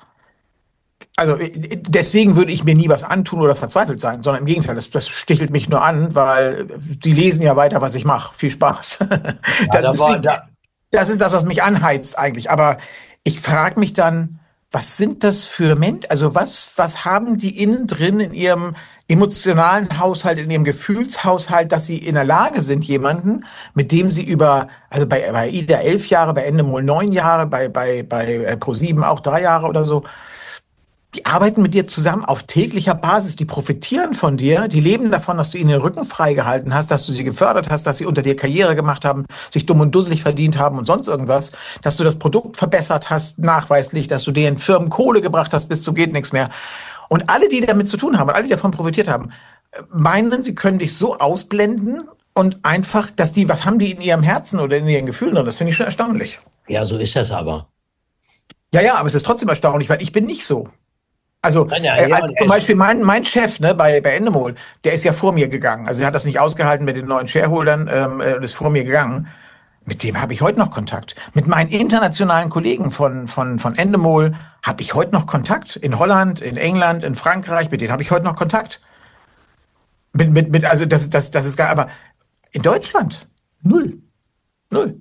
also deswegen würde ich mir nie was antun oder verzweifelt sein, sondern im Gegenteil, das, das stichelt mich nur an, weil die lesen ja weiter, was ich mache. Viel Spaß. ja, das, da war, deswegen, da, das ist das, was mich anheizt eigentlich. Aber ich frage mich dann, was sind das für Menschen? Also was, was haben die innen drin in ihrem emotionalen Haushalt, in ihrem Gefühlshaushalt, dass sie in der Lage sind, jemanden, mit dem sie über, also bei, bei AIDA elf Jahre, bei Endemol neun Jahre, bei, bei, bei ProSieben auch drei Jahre oder so, die arbeiten mit dir zusammen auf täglicher Basis, die profitieren von dir, die leben davon, dass du ihnen den Rücken freigehalten hast, dass du sie gefördert hast, dass sie unter dir Karriere gemacht haben, sich dumm und dusselig verdient haben und sonst irgendwas, dass du das Produkt verbessert hast, nachweislich, dass du den Firmen Kohle gebracht hast, bis zum geht nichts mehr. Und alle, die damit zu tun haben und alle, die davon profitiert haben, meinen, sie können dich so ausblenden und einfach, dass die, was haben die in ihrem Herzen oder in ihren Gefühlen drin? Das finde ich schon erstaunlich. ja, so ist das aber. Ja, ja, aber es ist trotzdem erstaunlich, weil ich bin nicht so. Also Nein, ja, äh, ja, als zum Beispiel mein, mein Chef ne, bei, bei Endemol, der ist ja vor mir gegangen. Also er hat das nicht ausgehalten mit den neuen Shareholdern, ähm, äh, ist vor mir gegangen. Mit dem habe ich heute noch Kontakt. Mit meinen internationalen Kollegen von, von, von Endemol habe ich heute noch Kontakt. In Holland, in England, in Frankreich, mit denen habe ich heute noch Kontakt. Mit, mit, mit, also das, das, das ist gar, aber in Deutschland null. Null.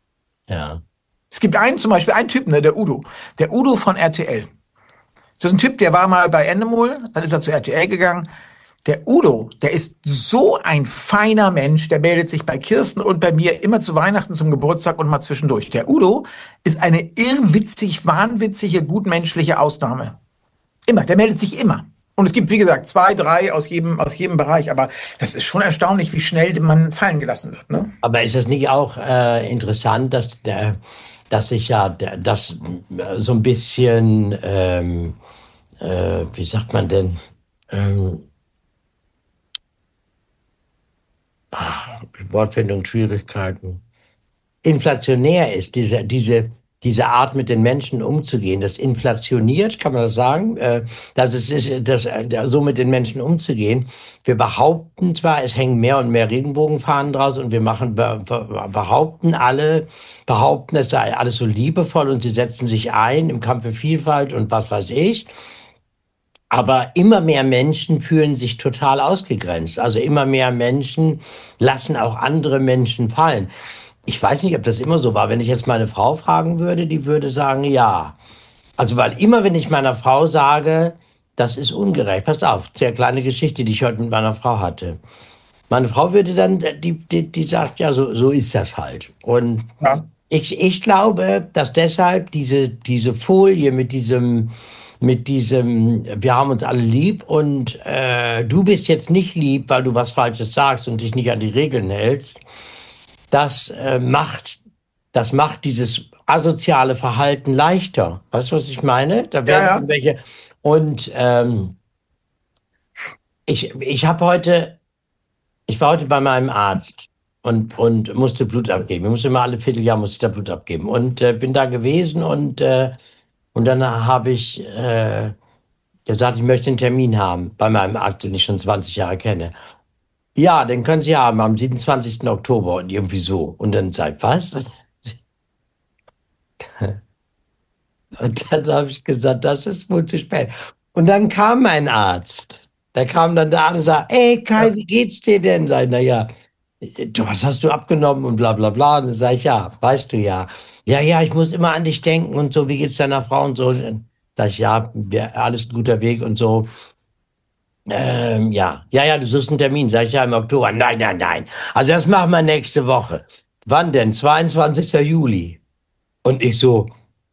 ja. Es gibt einen zum Beispiel, einen Typen, ne, der Udo. Der Udo von R T L. Das ist ein Typ, der war mal bei Endemol, dann ist er zu R T L gegangen. Der Udo, der ist so ein feiner Mensch, der meldet sich bei Kirsten und bei mir immer zu Weihnachten, zum Geburtstag und mal zwischendurch. Der Udo ist eine irrwitzig, wahnwitzige, gutmenschliche Ausnahme. Immer, der meldet sich immer. Und es gibt, wie gesagt, zwei, drei aus jedem, aus jedem Bereich, aber das ist schon erstaunlich, wie schnell man fallen gelassen wird. Ne? Aber ist es nicht auch äh, interessant, dass der, dass sich ja der, das so ein bisschen, ähm, äh, wie sagt man denn, ähm, ach, Wortfindungsschwierigkeiten, inflationär ist, diese, diese, diese Art mit den Menschen umzugehen. Das inflationiert, kann man das sagen, äh, dass es ist, das, äh, so mit den Menschen umzugehen. Wir behaupten zwar, es hängen mehr und mehr Regenbogenfahnen draus und wir machen, be, be, behaupten alle, behaupten, es sei alles so liebevoll und sie setzen sich ein im Kampf für Vielfalt und was weiß ich. Aber immer mehr Menschen fühlen sich total ausgegrenzt. Also immer mehr Menschen lassen auch andere Menschen fallen. Ich weiß nicht, ob das immer so war. Wenn ich jetzt meine Frau fragen würde, die würde sagen, ja. Also, weil immer, wenn ich meiner Frau sage, das ist ungerecht, passt auf, sehr kleine Geschichte, die ich heute mit meiner Frau hatte. Meine Frau würde dann, die, die, die sagt, ja, so, so ist das halt. Und Ja. ich, ich glaube, dass deshalb diese, diese Folie mit diesem, mit diesem, wir haben uns alle lieb und äh, du bist jetzt nicht lieb, weil du was Falsches sagst und dich nicht an die Regeln hältst, das äh, macht, das macht dieses asoziale Verhalten leichter. Weißt du, was ich meine? Da werden Ja, ja. irgendwelche und ähm, ich, ich habe heute, ich war heute bei meinem Arzt und, und musste Blut abgeben. Ich musste immer alle Vierteljahr musste ich da Blut abgeben und äh, bin da gewesen und äh, und dann habe ich äh, gesagt, ich möchte einen Termin haben bei meinem Arzt, den ich schon zwanzig Jahre kenne. Ja, den können Sie haben am siebenundzwanzigsten Oktober und irgendwie so. Und dann sag ich, was? Und dann habe ich gesagt, das ist wohl zu spät. Und dann kam mein Arzt. Der kam dann da und sagte, ey Kai, Ja. wie geht's dir denn? Sag ich, na ja, du, was hast du abgenommen und bla bla bla. Und dann sag ich, ja, weißt du ja. Ja, ja, ich muss immer an dich denken und so, wie geht's deiner Frau und so. Dann sag ich, ja, wir, alles ein guter Weg und so. Ähm, ja, ja, ja, du suchst einen Termin, sag ich ja im Oktober. Nein, nein, nein. Also das machen wir nächste Woche. Wann denn? zweiundzwanzigsten Juli. Und ich so,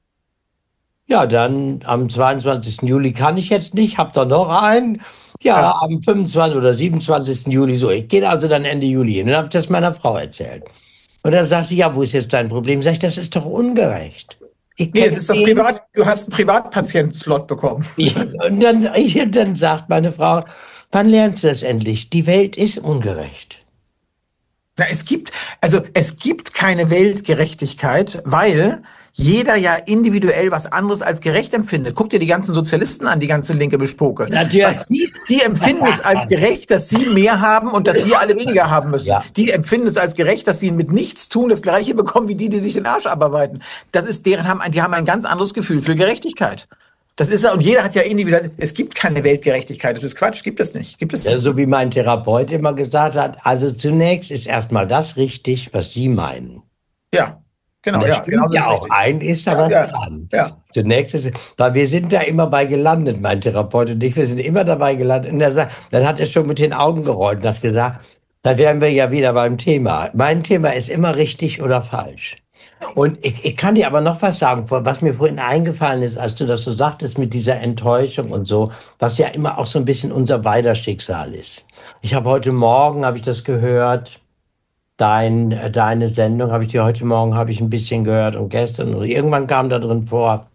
ja, dann am zweiundzwanzigsten Juli kann ich jetzt nicht, hab da noch einen. Ja, Ja. am fünfundzwanzigsten oder siebenundzwanzigsten Juli so. Ich gehe also dann Ende Juli hin. Und dann habe ich das meiner Frau erzählt. Und dann sagte sie, ja, wo ist jetzt dein Problem? Sag ich, das ist doch ungerecht. Ich Nee, es kenne ist doch den. privat, du hast einen Privatpatienten-Slot bekommen. Ja, und dann, ich, dann sagt meine Frau, wann lernst du das endlich? Die Welt ist ungerecht. Na, es gibt, also es gibt keine Weltgerechtigkeit, weil jeder ja individuell was anderes als gerecht empfindet. Guck dir die ganzen Sozialisten an, die ganze linke Bespoke. Natürlich. Was die, die empfinden es als gerecht, dass sie mehr haben und dass wir alle weniger haben müssen. Ja. Die empfinden es als gerecht, dass sie mit nichts tun das Gleiche bekommen wie die, die sich den Arsch abarbeiten. Das ist deren haben, die haben ein ganz anderes Gefühl für Gerechtigkeit. Das ist ja, und jeder hat ja individuell, es gibt keine Weltgerechtigkeit. Das ist Quatsch, gibt es nicht, gibt es Ja, nicht. so wie mein Therapeut immer gesagt hat, also zunächst ist erstmal das richtig, was Sie meinen. Ja, Und genau, das ja, genau stimmt so ja ist auch, richtig. ein ist da Ja, was ja, dran. ja. Zunächst ist, weil wir sind da immer bei gelandet, mein Therapeut und ich, wir sind immer dabei gelandet. Und er sagt, dann hat er schon mit den Augen gerollt und hat gesagt, da wären wir ja wieder beim Thema. Mein Thema ist immer richtig oder falsch. Und ich, ich kann dir aber noch was sagen, was mir vorhin eingefallen ist, als du das so sagtest mit dieser Enttäuschung und so, was ja immer auch so ein bisschen unser beider Schicksal ist. Ich habe heute Morgen, habe ich das gehört, dein, äh, deine Sendung habe ich dir heute Morgen, habe ich ein bisschen gehört und gestern und irgendwann kam da drin vor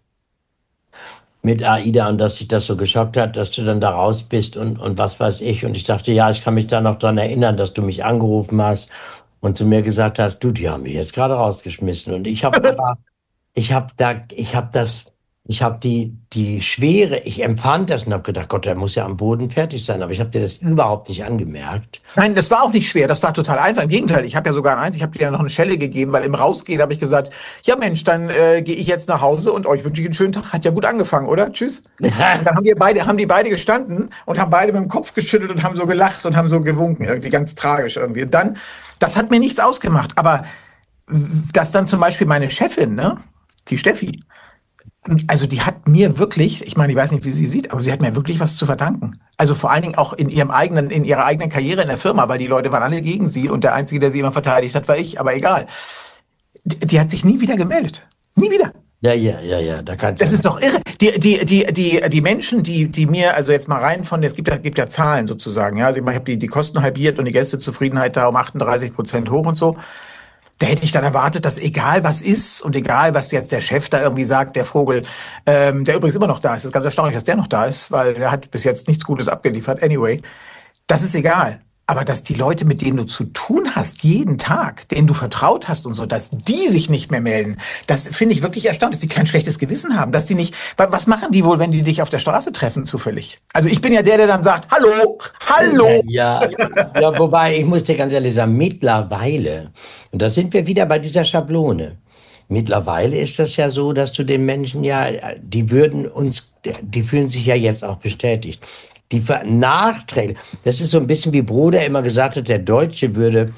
mit AIDA und dass dich das so geschockt hat, dass du dann da raus bist und, und was weiß ich. Und ich dachte, ja, ich kann mich da noch dran erinnern, dass du mich angerufen hast und zu mir gesagt hast, du, die haben mich jetzt gerade rausgeschmissen. Und ich habe aber ich habe da, ich habe das, ich habe die, die Schwere, ich empfand das und habe gedacht, Gott, der muss ja am Boden fertig sein, aber ich habe dir das überhaupt nicht angemerkt. Nein, das war auch nicht schwer, das war total einfach. Im Gegenteil, ich habe ja sogar eins, ich habe dir ja noch eine Schelle gegeben, weil im Rausgehen habe ich gesagt, ja Mensch, dann äh, gehe ich jetzt nach Hause und euch wünsche ich einen schönen Tag. Hat ja gut angefangen, oder? Tschüss. Und dann haben wir beide, haben die beide gestanden und haben beide mit dem Kopf geschüttelt und haben so gelacht und haben so gewunken, irgendwie ganz tragisch irgendwie. Und dann, das hat mir nichts ausgemacht, aber dass dann zum Beispiel meine Chefin, ne, die Steffi, also die hat mir wirklich, ich meine, ich weiß nicht, wie sie sieht, aber sie hat mir wirklich was zu verdanken. Also vor allen Dingen auch in ihrem eigenen, in ihrer eigenen Karriere in der Firma, weil die Leute waren alle gegen sie und der Einzige, der sie immer verteidigt hat, war ich, aber egal. Die, die hat sich nie wieder gemeldet. Nie wieder. Ja, ja, ja, ja, da kannst du. Das ist doch irre. Die, die, die, die, die Menschen, die, die mir, also jetzt mal rein von, es gibt ja, gibt ja Zahlen sozusagen, ja. Also ich, meine, ich habe die, die Kosten halbiert und die Gästezufriedenheit da um achtunddreißig Prozent hoch und so. Da hätte ich dann erwartet, dass egal was ist und egal was jetzt der Chef da irgendwie sagt, der Vogel, ähm, der übrigens immer noch da ist, das ist ganz erstaunlich, dass der noch da ist, weil der hat bis jetzt nichts Gutes abgeliefert. Anyway, das ist egal. Aber dass die Leute, mit denen du zu tun hast, jeden Tag, denen du vertraut hast und so, dass die sich nicht mehr melden, das finde ich wirklich erstaunlich, dass die kein schlechtes Gewissen haben, dass die nicht, was machen die wohl, wenn die dich auf der Straße treffen, zufällig? Also ich bin ja der, der dann sagt, hallo, hallo. Ja, ja, wobei, ich muss dir ganz ehrlich sagen, mittlerweile, und da sind wir wieder bei dieser Schablone. Mittlerweile ist das ja so, dass du den Menschen ja, die würden uns, die fühlen sich ja jetzt auch bestätigt. Die ver- nachträglich, das ist so ein bisschen wie Broder immer gesagt hat, der Deutsche würde,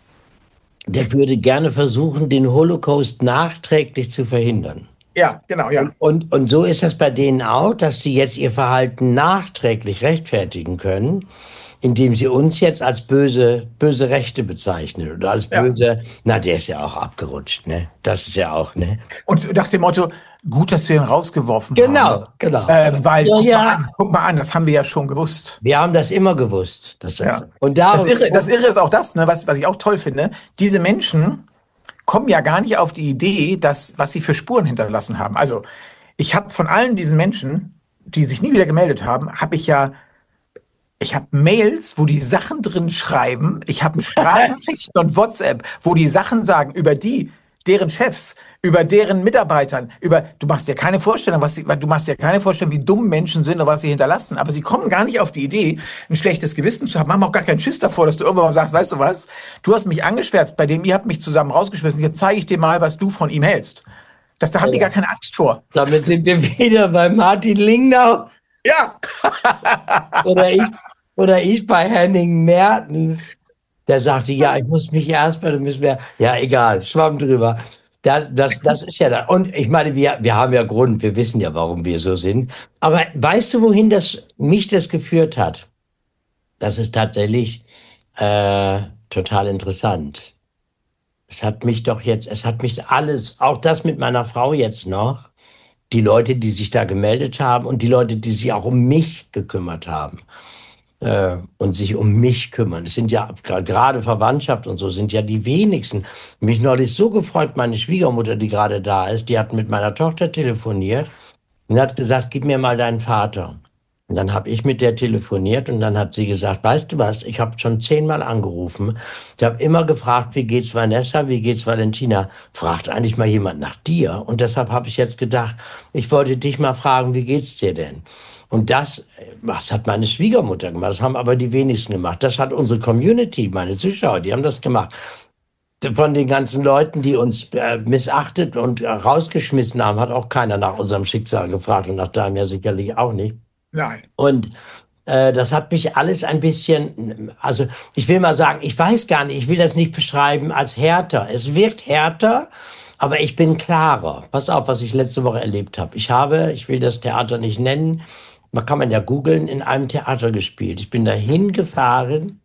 der würde gerne versuchen, den Holocaust nachträglich zu verhindern. Ja, genau, ja. Und, und so ist das bei denen auch, dass sie jetzt ihr Verhalten nachträglich rechtfertigen können, indem sie uns jetzt als böse, böse Rechte bezeichnen oder als Ja. böse, na, der ist ja auch abgerutscht, ne? Das ist ja auch, ne? Und nach dem Motto, gut, dass wir ihn rausgeworfen Genau, haben. genau. Ähm, weil, Ja, guck, ja. Mal an, guck mal an, das haben wir ja schon gewusst. Wir haben das immer gewusst. Das, Ja. Und darum, Das Irre, das Irre ist auch das, ne, was, was ich auch toll finde. Diese Menschen kommen ja gar nicht auf die Idee, dass, was sie für Spuren hinterlassen haben. Also, ich habe von allen diesen Menschen, die sich nie wieder gemeldet haben, habe ich ja, ich habe Mails, wo die Sachen drin schreiben. Ich habe Sprachnachrichten und WhatsApp, wo die Sachen sagen über die, deren Chefs, über deren Mitarbeitern, über, du machst dir keine Vorstellung, was sie, du machst dir keine Vorstellung, wie dumm Menschen sind und was sie hinterlassen. Aber sie kommen gar nicht auf die Idee, ein schlechtes Gewissen zu haben, haben auch gar keinen Schiss davor, dass du irgendwann mal sagst, weißt du was, du hast mich angeschwärzt bei dem, ihr habt mich zusammen rausgeschmissen, jetzt zeige ich dir mal, was du von ihm hältst. Das, da haben die gar keine Angst vor. Damit sind wir wieder bei Martin Lingnau. Ja. oder, ich, oder ich bei Henning Mertens. Der sagte, ja, ich muss mich erstmal, dann müssen wir, ja, egal, schwamm drüber. Da, das, das ist ja da. Und ich meine, wir, wir haben ja Grund, wir wissen ja, warum wir so sind. Aber weißt du, wohin das, mich das geführt hat? Das ist tatsächlich äh, total interessant. Es hat mich doch jetzt, es hat mich alles, auch das mit meiner Frau jetzt noch, die Leute, die sich da gemeldet haben und die Leute, die sich auch um mich gekümmert haben äh, und sich um mich kümmern. Es sind ja gerade Verwandtschaft und so sind ja die wenigsten. Mich neulich so gefreut, meine Schwiegermutter, die gerade da ist, die hat mit meiner Tochter telefoniert und hat gesagt, gib mir mal deinen Vater. Und dann habe ich mit der telefoniert und dann hat sie gesagt, weißt du was, ich habe schon zehnmal angerufen. Ich habe immer gefragt, wie geht's Vanessa, wie geht's Valentina? Fragt eigentlich mal jemand nach dir? Und deshalb habe ich jetzt gedacht, ich wollte dich mal fragen, wie geht's dir denn? Und das, das hat meine Schwiegermutter gemacht, das haben aber die wenigsten gemacht. Das hat unsere Community, meine Zuschauer, die haben das gemacht. Von den ganzen Leuten, die uns äh, missachtet und äh, rausgeschmissen haben, hat auch keiner nach unserem Schicksal gefragt und nach deinem ja sicherlich auch nicht. Nein. Und äh, das hat mich alles ein bisschen, also ich will mal sagen, ich weiß gar nicht, ich will das nicht beschreiben als härter. Es wirkt härter, aber ich bin klarer. Pass auf, was ich letzte Woche erlebt habe. Ich habe, ich will das Theater nicht nennen, man kann man ja googeln, in einem Theater gespielt. Ich bin dahin gefahren.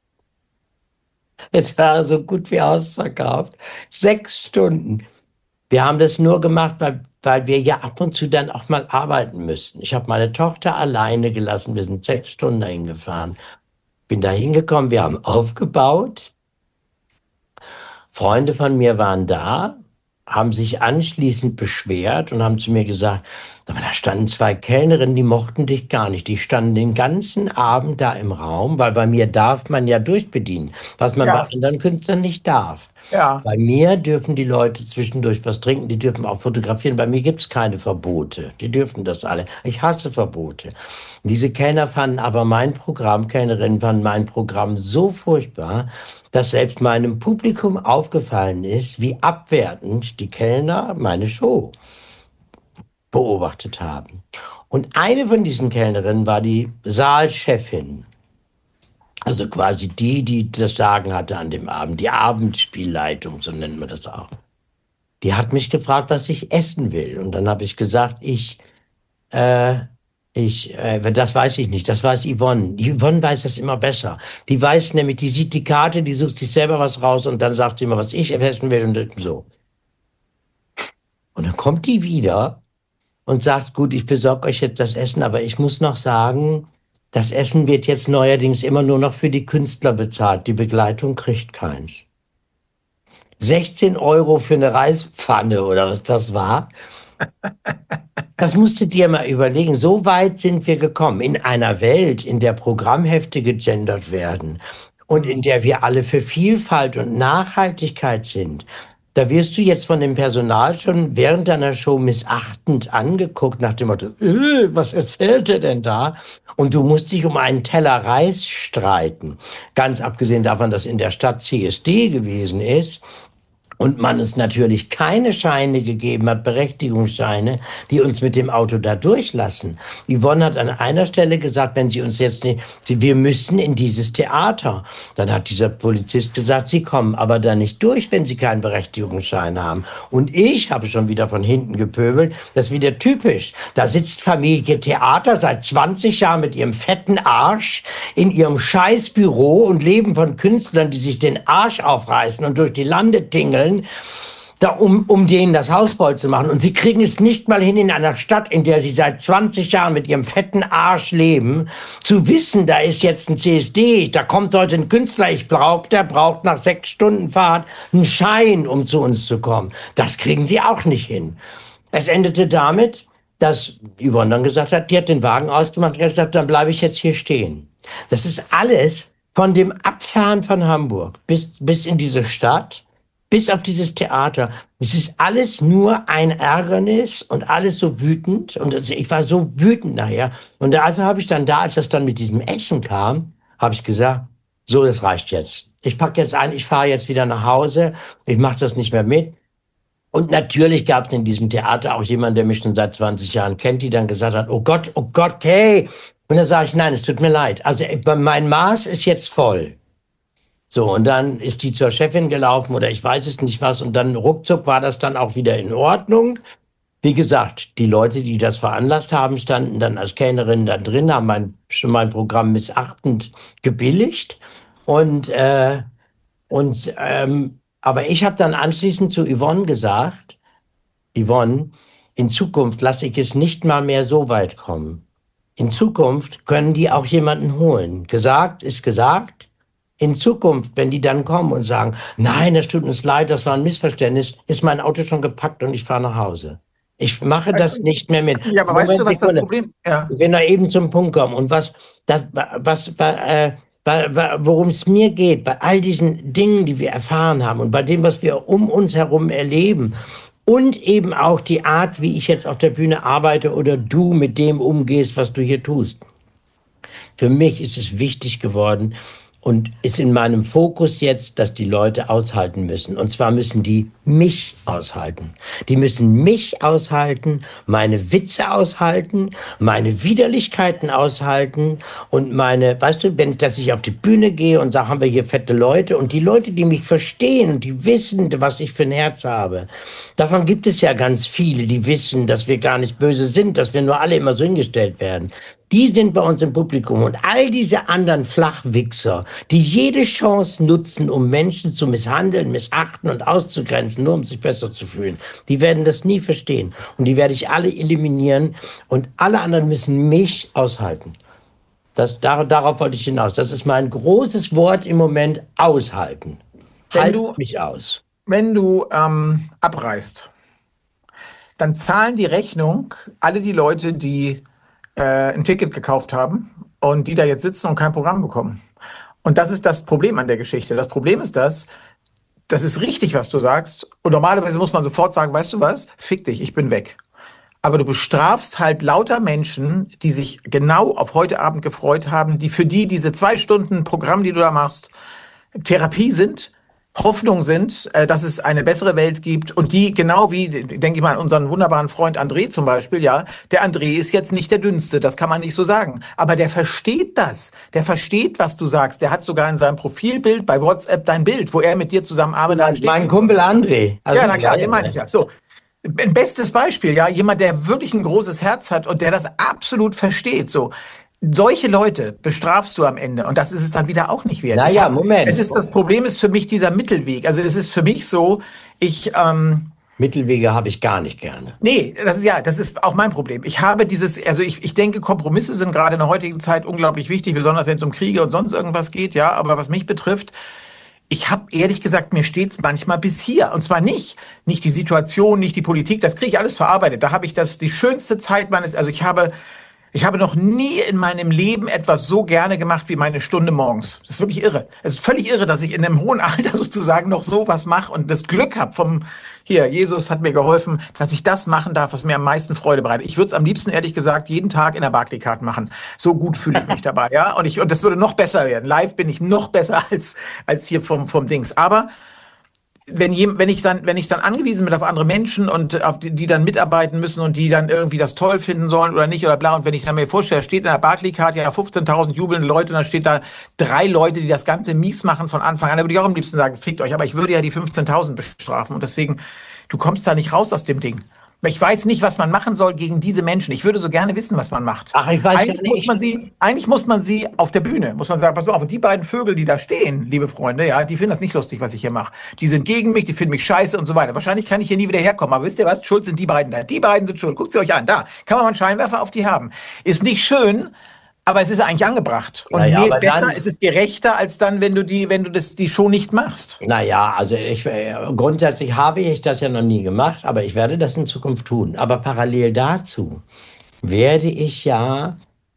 Es war so gut wie ausverkauft. Sechs Stunden. Wir haben das nur gemacht, weil, weil wir ja ab und zu dann auch mal arbeiten müssten. Ich habe meine Tochter alleine gelassen. Wir sind sechs Stunden dahin gefahren. Bin da hingekommen, wir haben aufgebaut. Freunde von mir waren da, haben sich anschließend beschwert und haben zu mir gesagt, aber da standen zwei Kellnerinnen, die mochten dich gar nicht. Die standen den ganzen Abend da im Raum, weil bei mir darf man ja durchbedienen, was man Ja. bei anderen Künstlern nicht darf. Ja. Bei mir dürfen die Leute zwischendurch was trinken, die dürfen auch fotografieren. Bei mir gibt's keine Verbote. Die dürfen das alle. Ich hasse Verbote. Diese Kellner fanden aber mein Programm, Kellnerinnen fanden mein Programm so furchtbar, dass selbst meinem Publikum aufgefallen ist, wie abwertend die Kellner meine Show beobachtet haben. Und eine von diesen Kellnerinnen war die Saalchefin. Also quasi die, die das Sagen hatte an dem Abend. Die Abendspielleitung, so nennt man das auch. Die hat mich gefragt, was ich essen will. Und dann habe ich gesagt, ich, äh, ich, äh, das weiß ich nicht, das weiß Yvonne. Yvonne weiß das immer besser. Die weiß nämlich, die sieht die Karte, die sucht sich selber was raus und dann sagt sie immer, was ich essen will und so. Und dann kommt die wieder und sagt, gut, ich besorge euch jetzt das Essen, aber ich muss noch sagen, das Essen wird jetzt neuerdings immer nur noch für die Künstler bezahlt. Die Begleitung kriegt keins. sechzehn Euro für eine Reispfanne oder was das war. Das musst du dir mal überlegen. So weit sind wir gekommen. In einer Welt, in der Programmhefte gegendert werden und in der wir alle für Vielfalt und Nachhaltigkeit sind. Da wirst du jetzt von dem Personal schon während deiner Show missachtend angeguckt, nach dem Motto, äh, was erzählt er denn da? Und du musst dich um einen Teller Reis streiten. Ganz abgesehen davon, dass in der Stadt C S D gewesen ist und man es natürlich keine Scheine gegeben hat, Berechtigungsscheine, die uns mit dem Auto da durchlassen. Yvonne hat an einer Stelle gesagt, wenn sie uns jetzt nicht, sie, wir müssen in dieses Theater. Dann hat dieser Polizist gesagt, sie kommen aber da nicht durch, wenn sie keinen Berechtigungsschein haben. Und ich habe schon wieder von hinten gepöbelt, das ist wieder typisch. Da sitzt Familie Theater seit zwanzig Jahren mit ihrem fetten Arsch in ihrem Scheißbüro und leben von Künstlern, die sich den Arsch aufreißen und durch die Lande tingeln, Da, um, um denen das Haus voll zu machen. Und sie kriegen es nicht mal hin, in einer Stadt, in der sie seit zwanzig Jahren mit ihrem fetten Arsch leben, zu wissen, da ist jetzt ein C S D, da kommt heute ein Künstler, ich glaube, der braucht nach sechs Stunden Fahrt einen Schein, um zu uns zu kommen. Das kriegen sie auch nicht hin. Es endete damit, dass Yvonne dann gesagt hat, die hat den Wagen ausgemacht und gesagt, dann bleibe ich jetzt hier stehen. Das ist alles von dem Abfahren von Hamburg bis, bis in diese Stadt, bis auf dieses Theater. Es ist alles nur ein Ärgernis und alles so wütend. Und ich war so wütend nachher. Und also habe ich dann da, als das dann mit diesem Essen kam, habe ich gesagt, so, das reicht jetzt. Ich packe jetzt ein, ich fahre jetzt wieder nach Hause. Ich mache das nicht mehr mit. Und natürlich gab es in diesem Theater auch jemanden, der mich schon seit zwanzig Jahren kennt, die dann gesagt hat, oh Gott, oh Gott, hey. Und dann sage ich, nein, es tut mir leid. Also mein Maß ist jetzt voll. So, und dann ist die zur Chefin gelaufen oder ich weiß es nicht was. Und dann ruckzuck war das dann auch wieder in Ordnung. Wie gesagt, die Leute, die das veranlasst haben, standen dann als Kellnerin da drin, haben mein, schon mein Programm missachtend gebilligt. Und, äh, und ähm, aber ich habe dann anschließend zu Yvonne gesagt, Yvonne, in Zukunft lasse ich es nicht mal mehr so weit kommen. In Zukunft können die auch jemanden holen. Gesagt ist gesagt. In Zukunft, wenn die dann kommen und sagen, nein, es tut uns leid, das war ein Missverständnis, ist mein Auto schon gepackt und ich fahre nach Hause. Ich mache weißt das du, nicht mehr mit. Ja, aber Moment, weißt du, was das Problem ist? Ja. Ich will da eben zum Punkt kommen. Und was, das, was, äh, worum es mir geht, bei all diesen Dingen, die wir erfahren haben und bei dem, was wir um uns herum erleben und eben auch die Art, wie ich jetzt auf der Bühne arbeite oder du mit dem umgehst, was du hier tust. Für mich ist es wichtig geworden und ist in meinem Fokus jetzt, dass die Leute aushalten müssen. Und zwar müssen die mich aushalten. Die müssen mich aushalten, meine Witze aushalten, meine Widerlichkeiten aushalten und meine, weißt du, wenn dass ich auf die Bühne gehe und sage, haben wir hier fette Leute und die Leute, die mich verstehen und die wissen, was ich für ein Herz habe. Davon gibt es ja ganz viele, die wissen, dass wir gar nicht böse sind, dass wir nur alle immer so hingestellt werden. Die sind bei uns im Publikum und all diese anderen Flachwichser, die jede Chance nutzen, um Menschen zu misshandeln, missachten und auszugrenzen, nur um sich besser zu fühlen, die werden das nie verstehen. Und die werde ich alle eliminieren und alle anderen müssen mich aushalten. Das, dar, darauf wollte ich hinaus. Das ist mein großes Wort im Moment, aushalten. Halt mich aus. Wenn du ähm, abreist, dann zahlen die Rechnung alle die Leute, die äh, ein Ticket gekauft haben und die da jetzt sitzen und kein Programm bekommen. Und das ist das Problem an der Geschichte. Das Problem ist das, das ist richtig, was du sagst. Und normalerweise muss man sofort sagen, weißt du was? Fick dich, ich bin weg. Aber du bestrafst halt lauter Menschen, die sich genau auf heute Abend gefreut haben, die für die diese zwei Stunden Programm, die du da machst, Therapie sind, Hoffnung sind, äh, dass es eine bessere Welt gibt und die genau wie, denke ich mal, an unseren wunderbaren Freund André zum Beispiel, ja, der André ist jetzt nicht der Dünnste, das kann man nicht so sagen, aber der versteht das, der versteht, was du sagst, der hat sogar in seinem Profilbild bei WhatsApp dein Bild, wo er mit dir zusammenarbeitet. Mein, mein Kumpel André. Also, ja, na klar, den meine ich ja. So. Ein bestes Beispiel, ja, jemand, der wirklich ein großes Herz hat und der das absolut versteht, so. Solche Leute bestrafst du am Ende und das ist es dann wieder auch nicht wert. Naja, Moment. Es ist, das Problem ist für mich dieser Mittelweg. Also es ist für mich so, ich... Ähm, Mittelwege habe ich gar nicht gerne. Nee, das ist ja, das ist auch mein Problem. Ich habe dieses, also ich, ich denke, Kompromisse sind gerade in der heutigen Zeit unglaublich wichtig, besonders wenn es um Kriege und sonst irgendwas geht, ja, aber was mich betrifft, ich habe ehrlich gesagt, mir steht's manchmal bis hier. Und zwar nicht, nicht die Situation, nicht die Politik, das kriege ich alles verarbeitet. Da habe ich das, die schönste Zeit meines, also ich habe... Ich habe noch nie in meinem Leben etwas so gerne gemacht wie meine Stunde morgens. Das ist wirklich irre. Es ist völlig irre, dass ich in einem hohen Alter sozusagen noch sowas mache und das Glück habe vom, hier, Jesus hat mir geholfen, dass ich das machen darf, was mir am meisten Freude bereitet. Ich würde es am liebsten, ehrlich gesagt, jeden Tag in der Barclaycard machen. So gut fühle ich mich dabei, ja. Und ich, und das würde noch besser werden. Live bin ich noch besser als, als hier vom, vom Dings. Aber wenn, je, wenn ich dann, wenn ich dann angewiesen bin auf andere Menschen und auf die, die dann mitarbeiten müssen und die dann irgendwie das toll finden sollen oder nicht oder bla, und wenn ich dann mir vorstelle, steht in der Barclaycard ja fünfzehntausend jubelnde Leute und dann steht da drei Leute, die das Ganze mies machen von Anfang an, da würde ich auch am liebsten sagen, fickt euch, aber ich würde ja die fünfzehntausend bestrafen und deswegen, du kommst da nicht raus aus dem Ding. Ich weiß nicht, was man machen soll gegen diese Menschen. Ich würde so gerne wissen, was man macht. Ach, ich weiß eigentlich gar nicht. Muss man sie, eigentlich muss man sie auf der Bühne, muss man sagen, pass mal auf, und die beiden Vögel, die da stehen, liebe Freunde, ja, die finden das nicht lustig, was ich hier mache. Die sind gegen mich, die finden mich scheiße und so weiter. Wahrscheinlich kann ich hier nie wieder herkommen, aber wisst ihr was? Schuld sind die beiden da. Die beiden sind schuld. Guckt sie euch an, da. Kann man mal einen Scheinwerfer auf die haben. Ist nicht schön, aber es ist eigentlich angebracht. Und naja, mehr, besser, dann, es ist gerechter, als dann, wenn du die, wenn du das, die Show nicht machst. Naja, also ich, grundsätzlich habe ich das ja noch nie gemacht, aber ich werde das in Zukunft tun. Aber parallel dazu werde ich ja,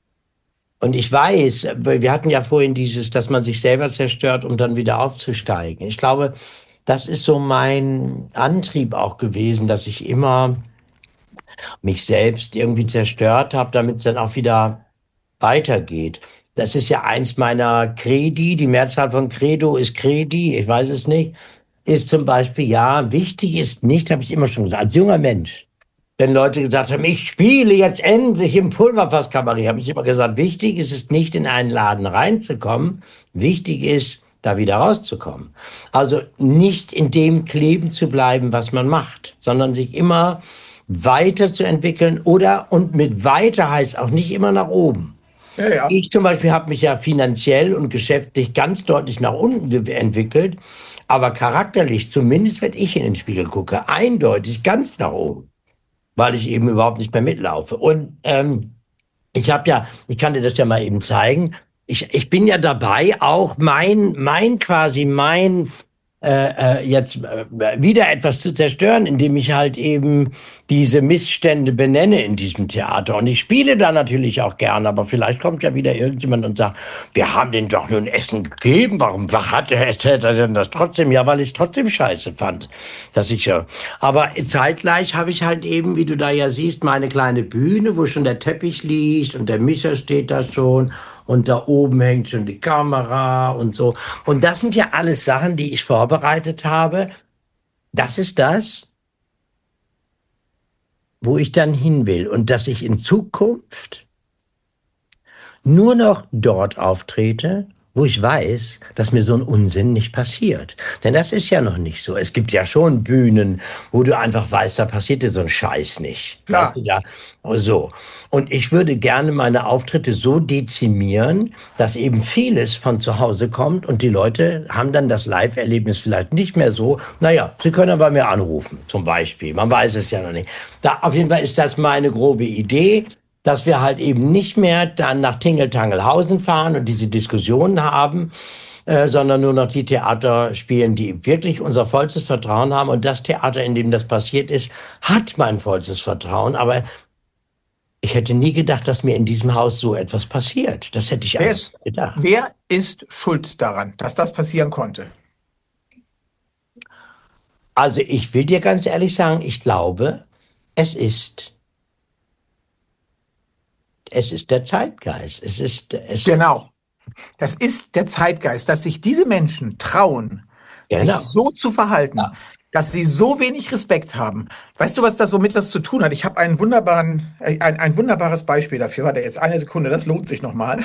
und ich weiß, wir hatten ja vorhin dieses, dass man sich selber zerstört, um dann wieder aufzusteigen. Ich glaube, das ist so mein Antrieb auch gewesen, dass ich immer mich selbst irgendwie zerstört habe, damit es dann auch wieder weitergeht. Das ist ja eins meiner Credi, die Mehrzahl von Credo ist Credi, ich weiß es nicht, ist zum Beispiel, ja, wichtig ist nicht, habe ich immer schon gesagt, als junger Mensch, wenn Leute gesagt haben, ich spiele jetzt endlich im Pulverfasskabarett, habe ich immer gesagt, wichtig ist es nicht, in einen Laden reinzukommen, wichtig ist, da wieder rauszukommen. Also nicht in dem kleben zu bleiben, was man macht, sondern sich immer weiterzuentwickeln oder, und mit weiter heißt auch nicht immer nach oben. Ja, ja. Ich zum Beispiel habe mich ja finanziell und geschäftlich ganz deutlich nach unten entwickelt, aber charakterlich, zumindest wenn ich in den Spiegel gucke, eindeutig ganz nach oben, weil ich eben überhaupt nicht mehr mitlaufe. Und ähm, ich habe ja, ich kann dir das ja mal eben zeigen, ich, ich bin ja dabei, auch mein, mein quasi, mein äh, äh, jetzt äh, wieder etwas zu zerstören, indem ich halt eben diese Missstände benenne in diesem Theater. Und ich spiele da natürlich auch gern, aber vielleicht kommt ja wieder irgendjemand und sagt, wir haben den doch nun Essen gegeben, warum hat er denn das trotzdem? Ja, weil ich es trotzdem scheiße fand, dass ich ja. Aber zeitgleich habe ich halt eben, wie du da ja siehst, meine kleine Bühne, wo schon der Teppich liegt und der Mischer steht da schon. Und da oben hängt schon die Kamera und so. Und das sind ja alles Sachen, die ich vorbereitet habe. Das ist das, wo ich dann hin will. Und dass ich in Zukunft nur noch dort auftrete, wo ich weiß, dass mir so ein Unsinn nicht passiert. Denn das ist ja noch nicht so. Es gibt ja schon Bühnen, wo du einfach weißt, da passiert dir so ein Scheiß nicht. Ja. Weißt du, da, so. Und ich würde gerne meine Auftritte so dezimieren, dass eben vieles von zu Hause kommt und die Leute haben dann das Live-Erlebnis vielleicht nicht mehr so. Naja, sie können aber mir anrufen, zum Beispiel. Man weiß es ja noch nicht. Da, auf jeden Fall ist das meine grobe Idee, dass wir halt eben nicht mehr dann nach Tingeltangelhausen fahren und diese Diskussionen haben, äh, sondern nur noch die Theater spielen, die wirklich unser vollstes Vertrauen haben. Und das Theater, in dem das passiert ist, hat mein vollstes Vertrauen. Aber ich hätte nie gedacht, dass mir in diesem Haus so etwas passiert. Das hätte ich Wer einfach ist, nicht gedacht. wer ist schuld daran, dass das passieren konnte? Also ich will dir ganz ehrlich sagen, ich glaube, es ist Es ist der Zeitgeist. Es ist es Genau. Das ist der Zeitgeist, dass sich diese Menschen trauen, Genau. sich so zu verhalten, Ja. dass sie so wenig Respekt haben. Weißt du, was das womit das zu tun hat? Ich habe einen wunderbaren, ein, ein wunderbares Beispiel dafür. Warte, jetzt eine Sekunde, das lohnt sich nochmal.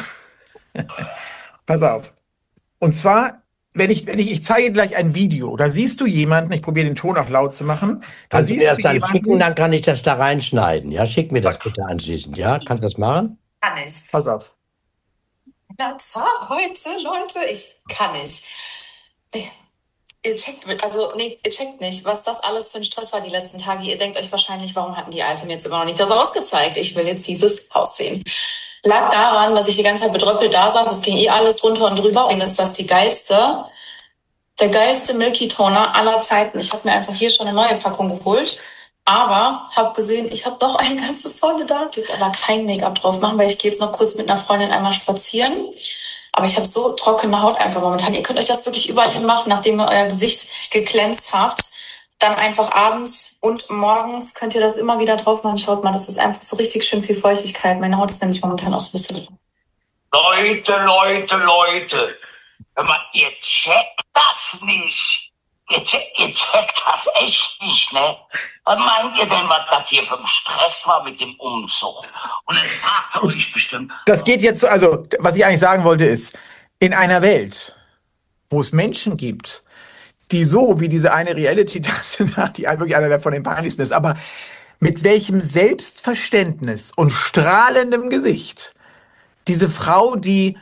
Pass auf. Und zwar, wenn ich, wenn ich, ich zeige gleich ein Video, da siehst du jemanden, ich probiere den Ton auch laut zu machen, da Kannst du siehst mir du das dann jemanden, schicken, dann kann ich das da reinschneiden. Ja, schick mir das bitte anschließend. Ja, kannst du das machen? Kann ich. pass auf. Na, Tag heute, Leute. Ich kann nicht. Nee. Ihr checkt, mit- also, nee, ihr checkt nicht, was das alles für ein Stress war die letzten Tage. Ihr denkt euch wahrscheinlich, warum hatten die Alte mir jetzt immer noch nicht das ausgezeigt? Ich will jetzt dieses Haus sehen. Lag daran, dass ich die ganze Zeit bedröppelt da saß. Es ging eh alles drunter und drüber. Und ist das die geilste, der geilste Milky Toner aller Zeiten. Ich habe mir einfach hier schon eine neue Packung geholt. Aber habe gesehen, ich habe doch eine ganze volle da. Ich will jetzt aber kein Make-up drauf machen, weil ich gehe jetzt noch kurz mit einer Freundin einmal spazieren. Aber ich habe so trockene Haut einfach momentan. Ihr könnt euch das wirklich überall hin machen, nachdem ihr euer Gesicht geglänzt habt. Dann einfach abends und morgens könnt ihr das immer wieder drauf machen. Schaut mal, das ist einfach so richtig schön viel Feuchtigkeit. Meine Haut ist nämlich momentan auch so ein bisschen... Leute, Leute, Leute. Hör mal, ihr checkt das nicht. Ihr, check, ihr checkt das echt nicht, ne? Was meint ihr denn, was das hier für ein Stress war mit dem Umzug? Und dann fragt ihr euch bestimmt... Das geht jetzt, so- also, was ich eigentlich sagen wollte ist, in einer Welt, wo es Menschen gibt, die so, wie diese eine Reality-Tante, die wirklich einer von den peinlichsten ist, aber mit welchem Selbstverständnis und strahlendem Gesicht diese Frau, die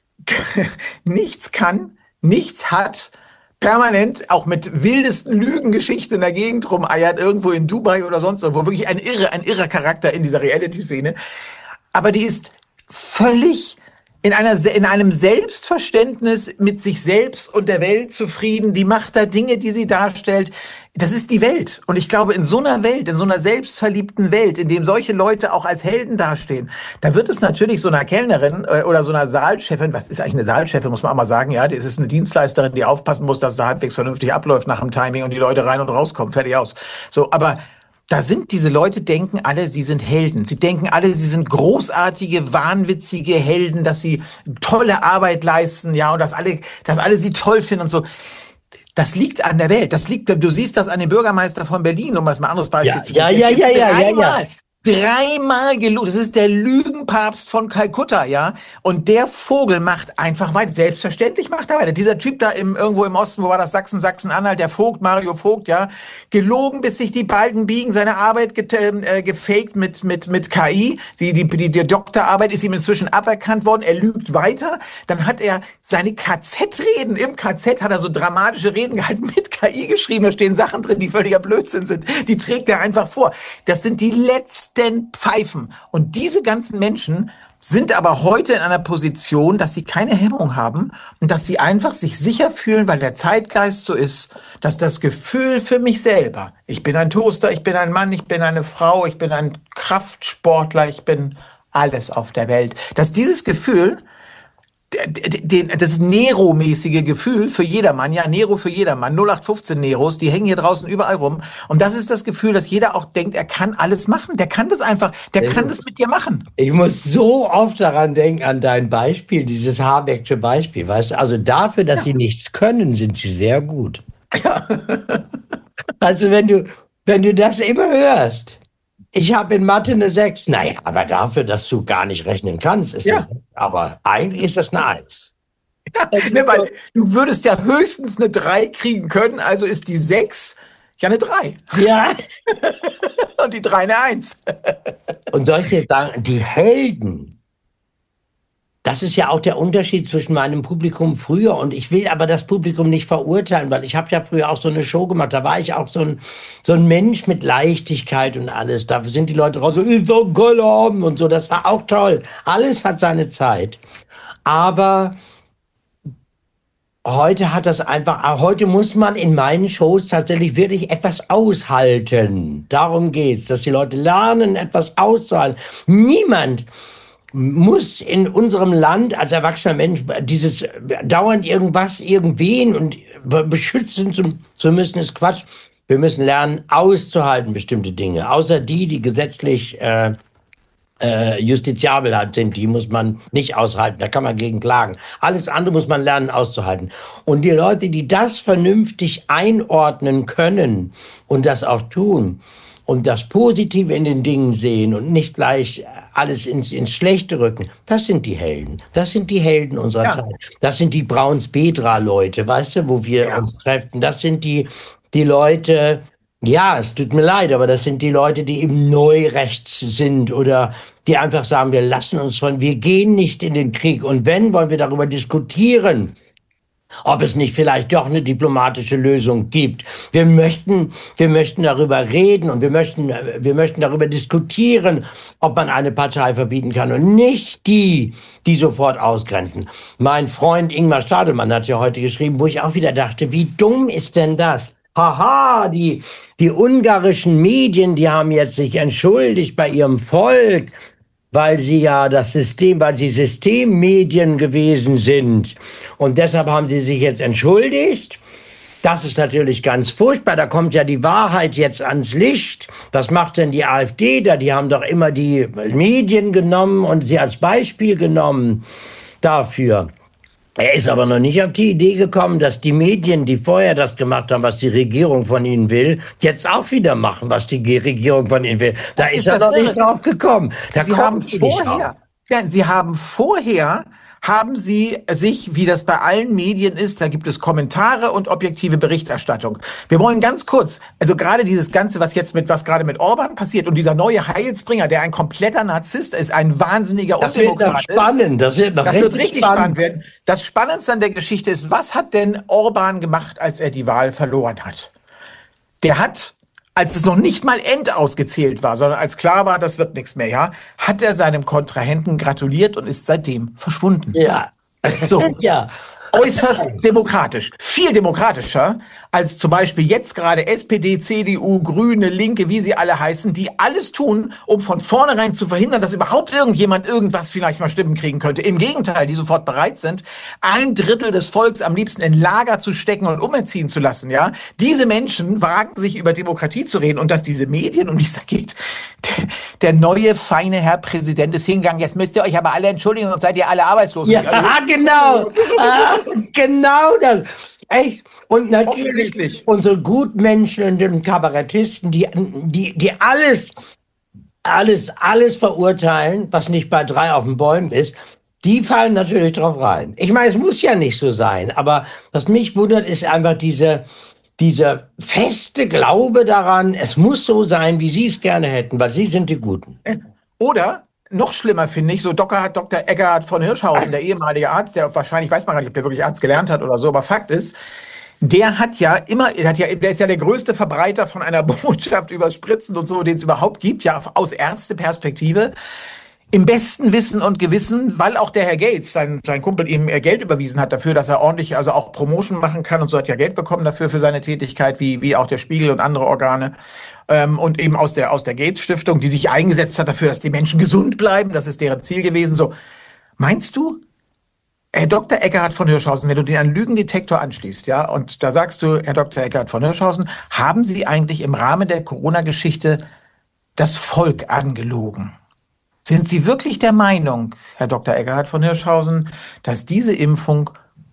nichts kann, nichts hat, permanent auch mit wildesten Lügengeschichten in der Gegend rumeiert, irgendwo in Dubai oder sonst irgendwo, wirklich ein irre, ein irrer Charakter in dieser Reality-Szene. Aber die ist völlig in einer, in einem Selbstverständnis mit sich selbst und der Welt zufrieden. Die macht da Dinge, die sie darstellt. Das ist die Welt. Und ich glaube, in so einer Welt, in so einer selbstverliebten Welt, in dem solche Leute auch als Helden dastehen, da wird es natürlich so einer Kellnerin äh, oder so einer Saalchefin, was ist eigentlich eine Saalchefin, muss man auch mal sagen, ja, das ist eine Dienstleisterin, die aufpassen muss, dass es halbwegs vernünftig abläuft nach dem Timing und die Leute rein und rauskommen, fertig aus. So, aber da sind diese Leute, denken alle, sie sind Helden. Sie denken alle, sie sind großartige, wahnwitzige Helden, dass sie tolle Arbeit leisten, ja, und dass alle, dass alle sie toll finden und so. Das liegt an der Welt. Das liegt, du siehst das an dem Bürgermeister von Berlin, um mal ein anderes Beispiel Ja, zu ja, geben. ja, Der ja, gibt ja, ja, dreimal, ja. Dreimal gelogen. Das ist der Lügenpapst von Kalkutta, ja. Und der Vogel macht einfach weiter. Selbstverständlich macht er weiter. Dieser Typ da im, irgendwo im Osten, wo war das? Sachsen, Sachsen-Anhalt, der Vogt, Mario Vogt, ja. Gelogen, bis sich die Balken biegen. Seine Arbeit get, äh, gefaked mit, mit, mit K I. Die, die, die, die Doktorarbeit ist ihm inzwischen aberkannt worden. Er lügt weiter. Dann hat er seine K Z-Reden. Im K Z hat er so dramatische Reden gehalten, mit K I geschrieben. Da stehen Sachen drin, die völliger Blödsinn sind. Die trägt er einfach vor. Das sind die letzten Pfeifen. Und diese ganzen Menschen sind aber heute in einer Position, dass sie keine Hemmung haben und dass sie einfach sich sicher fühlen, weil der Zeitgeist so ist, dass das Gefühl für mich selber, ich bin ein Toaster, ich bin ein Mann, ich bin eine Frau, ich bin ein Kraftsportler, ich bin alles auf der Welt, dass dieses Gefühl, Den, das Nero-mäßige Gefühl für jedermann, ja, Nero für jedermann, null acht fünfzehn Neros, die hängen hier draußen überall rum. Und das ist das Gefühl, dass jeder auch denkt, er kann alles machen. Der kann das einfach, der ich kann das mit dir machen. Ich muss so oft daran denken, an dein Beispiel, dieses Habecksche Beispiel, weißt du, also dafür, dass ja. sie nichts können, sind sie sehr gut. Ja. Also wenn du, wenn du das immer hörst, ich habe in Mathe eine sechs. Naja, aber dafür, dass du gar nicht rechnen kannst, ist ja. das. Aber eigentlich ist das eine eins. Ja, ne, weil du würdest ja höchstens eine drei kriegen können, also ist die sechs ja eine drei. Ja. Und die drei eine eins. Und soll ich dir sagen, die Helden, das ist ja auch der Unterschied zwischen meinem Publikum früher, und ich will aber das Publikum nicht verurteilen, weil ich habe ja früher auch so eine Show gemacht, da war ich auch so ein, so ein Mensch mit Leichtigkeit und alles, da sind die Leute raus, so, ist doch geil Abend und so, das war auch toll, alles hat seine Zeit, aber heute hat das einfach, heute muss man in meinen Shows tatsächlich wirklich etwas aushalten, darum geht's, dass die Leute lernen, etwas auszuhalten. Niemand muss in unserem Land als erwachsener Mensch dieses dauernd irgendwas, irgendwen und beschützen zu, zu müssen, ist Quatsch. Wir müssen lernen, auszuhalten bestimmte Dinge. Außer die, die gesetzlich äh, äh, justiziabel sind, die muss man nicht aushalten. Da kann man gegen klagen. Alles andere muss man lernen, auszuhalten. Und die Leute, die das vernünftig einordnen können und das auch tun, und das Positive in den Dingen sehen und nicht gleich alles ins, ins Schlechte rücken, das sind die Helden. Das sind die Helden unserer ja. Zeit. Das sind die Brauns-Bedra-Leute, weißt du, wo wir ja. uns treffen. Das sind die, die Leute, ja, es tut mir leid, aber das sind die Leute, die eben neurechts sind oder die einfach sagen, wir lassen uns von, wir gehen nicht in den Krieg. Und wenn, wollen wir darüber diskutieren, ob es nicht vielleicht doch eine diplomatische Lösung gibt. Wir möchten, wir möchten darüber reden und wir möchten, wir möchten darüber diskutieren, ob man eine Partei verbieten kann und nicht die, die sofort ausgrenzen. Mein Freund Ingmar Stadelmann hat ja heute geschrieben, wo ich auch wieder dachte, wie dumm ist denn das? Haha, die, die ungarischen Medien, die haben jetzt sich entschuldigt bei ihrem Volk, weil sie ja das System, weil sie Systemmedien gewesen sind. Und deshalb haben sie sich jetzt entschuldigt. Das ist natürlich ganz furchtbar. Da kommt ja die Wahrheit jetzt ans Licht. Was macht denn die AfD da? Die haben doch immer die Medien genommen und sie als Beispiel genommen dafür. Er ist aber noch nicht auf die Idee gekommen, dass die Medien, die vorher das gemacht haben, was die Regierung von ihnen will, jetzt auch wieder machen, was die Regierung von ihnen will. Da das ist er noch nicht drauf gekommen. Da Sie haben vorher, ja, Sie haben vorher haben Sie sich, wie das bei allen Medien ist, da gibt es Kommentare und objektive Berichterstattung. Wir wollen ganz kurz, also gerade dieses Ganze, was jetzt mit, was gerade mit Orban passiert und dieser neue Heilsbringer, der ein kompletter Narzisst ist, ein wahnsinniger Undemokrat ist. Das wird spannend, das wird noch das richtig, wird richtig spannend. spannend werden. Das Spannendste an der Geschichte ist, was hat denn Orban gemacht, als er die Wahl verloren hat? Der hat als es noch nicht mal endausgezählt war, sondern als klar war, das wird nichts mehr, ja, hat er seinem Kontrahenten gratuliert und ist seitdem verschwunden. Ja. So. Ja. Äußerst demokratisch. Viel demokratischer als zum Beispiel jetzt gerade S P D, C D U, Grüne, Linke, wie sie alle heißen, die alles tun, um von vornherein zu verhindern, dass überhaupt irgendjemand irgendwas vielleicht mal Stimmen kriegen könnte. Im Gegenteil, die sofort bereit sind, ein Drittel des Volks am liebsten in Lager zu stecken und umerziehen zu lassen. Ja, diese Menschen wagen sich über Demokratie zu reden und dass diese Medien, um die es da geht, der, der neue feine Herr Präsident ist hingegangen. Jetzt müsst ihr euch aber alle entschuldigen, sonst seid ihr alle arbeitslos. Ja, genau. Ah, genau das. Echt. Und natürlich unsere gutmenschelnden Kabarettisten, die, die, die alles, alles, alles verurteilen, was nicht bei drei auf den Bäumen ist, die fallen natürlich drauf rein. Ich meine, es muss ja nicht so sein, aber was mich wundert, ist einfach diese, dieser feste Glaube daran, es muss so sein, wie sie es gerne hätten, weil sie sind die Guten. Oder noch schlimmer finde ich, so Doktor, Doktor Eckhard von Hirschhausen, der ehemalige Arzt, der wahrscheinlich, weiß man gar nicht, ob der wirklich Arzt gelernt hat oder so, aber Fakt ist, der hat ja immer, der, hat ja, der ist ja der größte Verbreiter von einer Botschaft über Spritzen und so, den es überhaupt gibt, ja, aus Ärzteperspektive. Im besten Wissen und Gewissen, weil auch der Herr Gates, sein, sein Kumpel, ihm Geld überwiesen hat dafür, dass er ordentlich, also auch Promotion machen kann und so, hat ja Geld bekommen dafür für seine Tätigkeit, wie, wie auch der Spiegel und andere Organe. Ähm, und eben aus der, aus der Gates Stiftung, die sich eingesetzt hat dafür, dass die Menschen gesund bleiben. Das ist deren Ziel gewesen. So, meinst du, Herr Doktor Eckhard von Hirschhausen, wenn du den an Lügendetektor anschließt, ja, und da sagst du, Herr Doktor Eckhard von Hirschhausen, haben Sie eigentlich im Rahmen der Corona-Geschichte das Volk angelogen? Sind Sie wirklich der Meinung, Herr Doktor Eckhard von Hirschhausen, dass diese Impfung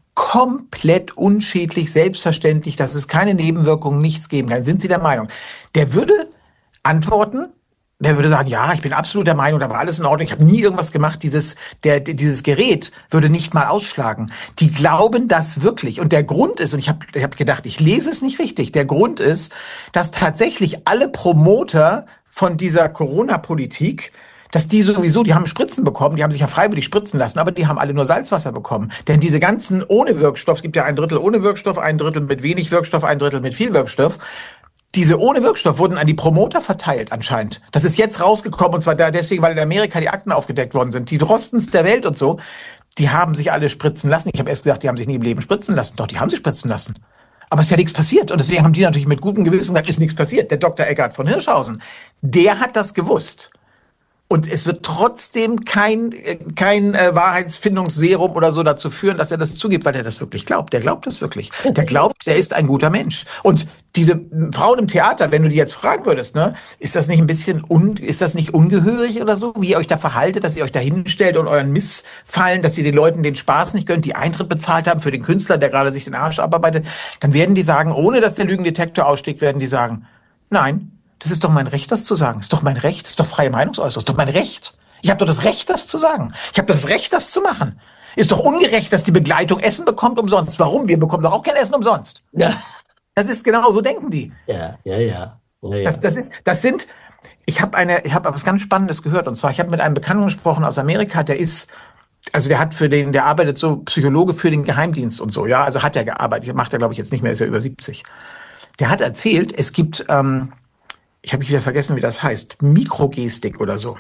komplett unschädlich, selbstverständlich, dass es keine Nebenwirkungen, nichts geben kann? Sind Sie der Meinung? Der würde antworten, der würde sagen, ja, ich bin absolut der Meinung, da war alles in Ordnung, ich habe nie irgendwas gemacht, dieses, der, dieses Gerät würde nicht mal ausschlagen. Die glauben das wirklich. Und der Grund ist, und ich habe ich hab gedacht, ich lese es nicht richtig, der Grund ist, dass tatsächlich alle Promoter von dieser Corona-Politik, dass die sowieso, die haben Spritzen bekommen, die haben sich ja freiwillig spritzen lassen, aber die haben alle nur Salzwasser bekommen. Denn diese ganzen ohne Wirkstoff, es gibt ja ein Drittel ohne Wirkstoff, ein Drittel mit wenig Wirkstoff, ein Drittel mit viel Wirkstoff. Diese ohne Wirkstoff wurden an die Promoter verteilt anscheinend. Das ist jetzt rausgekommen, und zwar da deswegen, weil in Amerika die Akten aufgedeckt worden sind. Die Drostens der Welt und so, die haben sich alle spritzen lassen. Ich habe erst gesagt, die haben sich nie im Leben spritzen lassen. Doch, die haben sich spritzen lassen. Aber es ist ja nichts passiert. Und deswegen haben die natürlich mit gutem Gewissen gesagt, ist nichts passiert. Der Doktor Eckhard von Hirschhausen, der hat das gewusst. Und es wird trotzdem kein, kein äh, Wahrheitsfindungsserum oder so dazu führen, dass er das zugibt, weil er das wirklich glaubt. Der glaubt das wirklich. Der glaubt, der ist ein guter Mensch. Und diese Frauen im Theater, wenn du die jetzt fragen würdest, ne, ist das nicht ein bisschen, un, ist das nicht ungehörig oder so, wie ihr euch da verhaltet, dass ihr euch da hinstellt und euren Missfallen, dass ihr den Leuten den Spaß nicht gönnt, die Eintritt bezahlt haben für den Künstler, der gerade sich den Arsch abarbeitet, dann werden die sagen, ohne dass der Lügendetektor ausschlägt, werden die sagen, nein, das ist doch mein Recht, das zu sagen. Das ist doch mein Recht, das ist doch freie Meinungsäußerung, das ist doch mein Recht. Ich habe doch das Recht, das zu sagen. Ich habe doch das Recht, das zu machen. Ist doch ungerecht, dass die Begleitung Essen bekommt umsonst. Warum? Wir bekommen doch auch kein Essen umsonst. Ja. Das ist genau so, denken die. Ja, ja, ja. ja, ja. Das, das ist, das sind, ich habe eine, ich habe etwas ganz Spannendes gehört. Und zwar, ich habe mit einem Bekannten gesprochen aus Amerika, der ist, also der hat für den, der arbeitet so Psychologe für den Geheimdienst und so, ja. Also hat er gearbeitet, macht er glaube ich jetzt nicht mehr, ist ja über siebzig. Der hat erzählt, es gibt, ähm, ich habe wieder vergessen, wie das heißt, Mikrogestik oder so.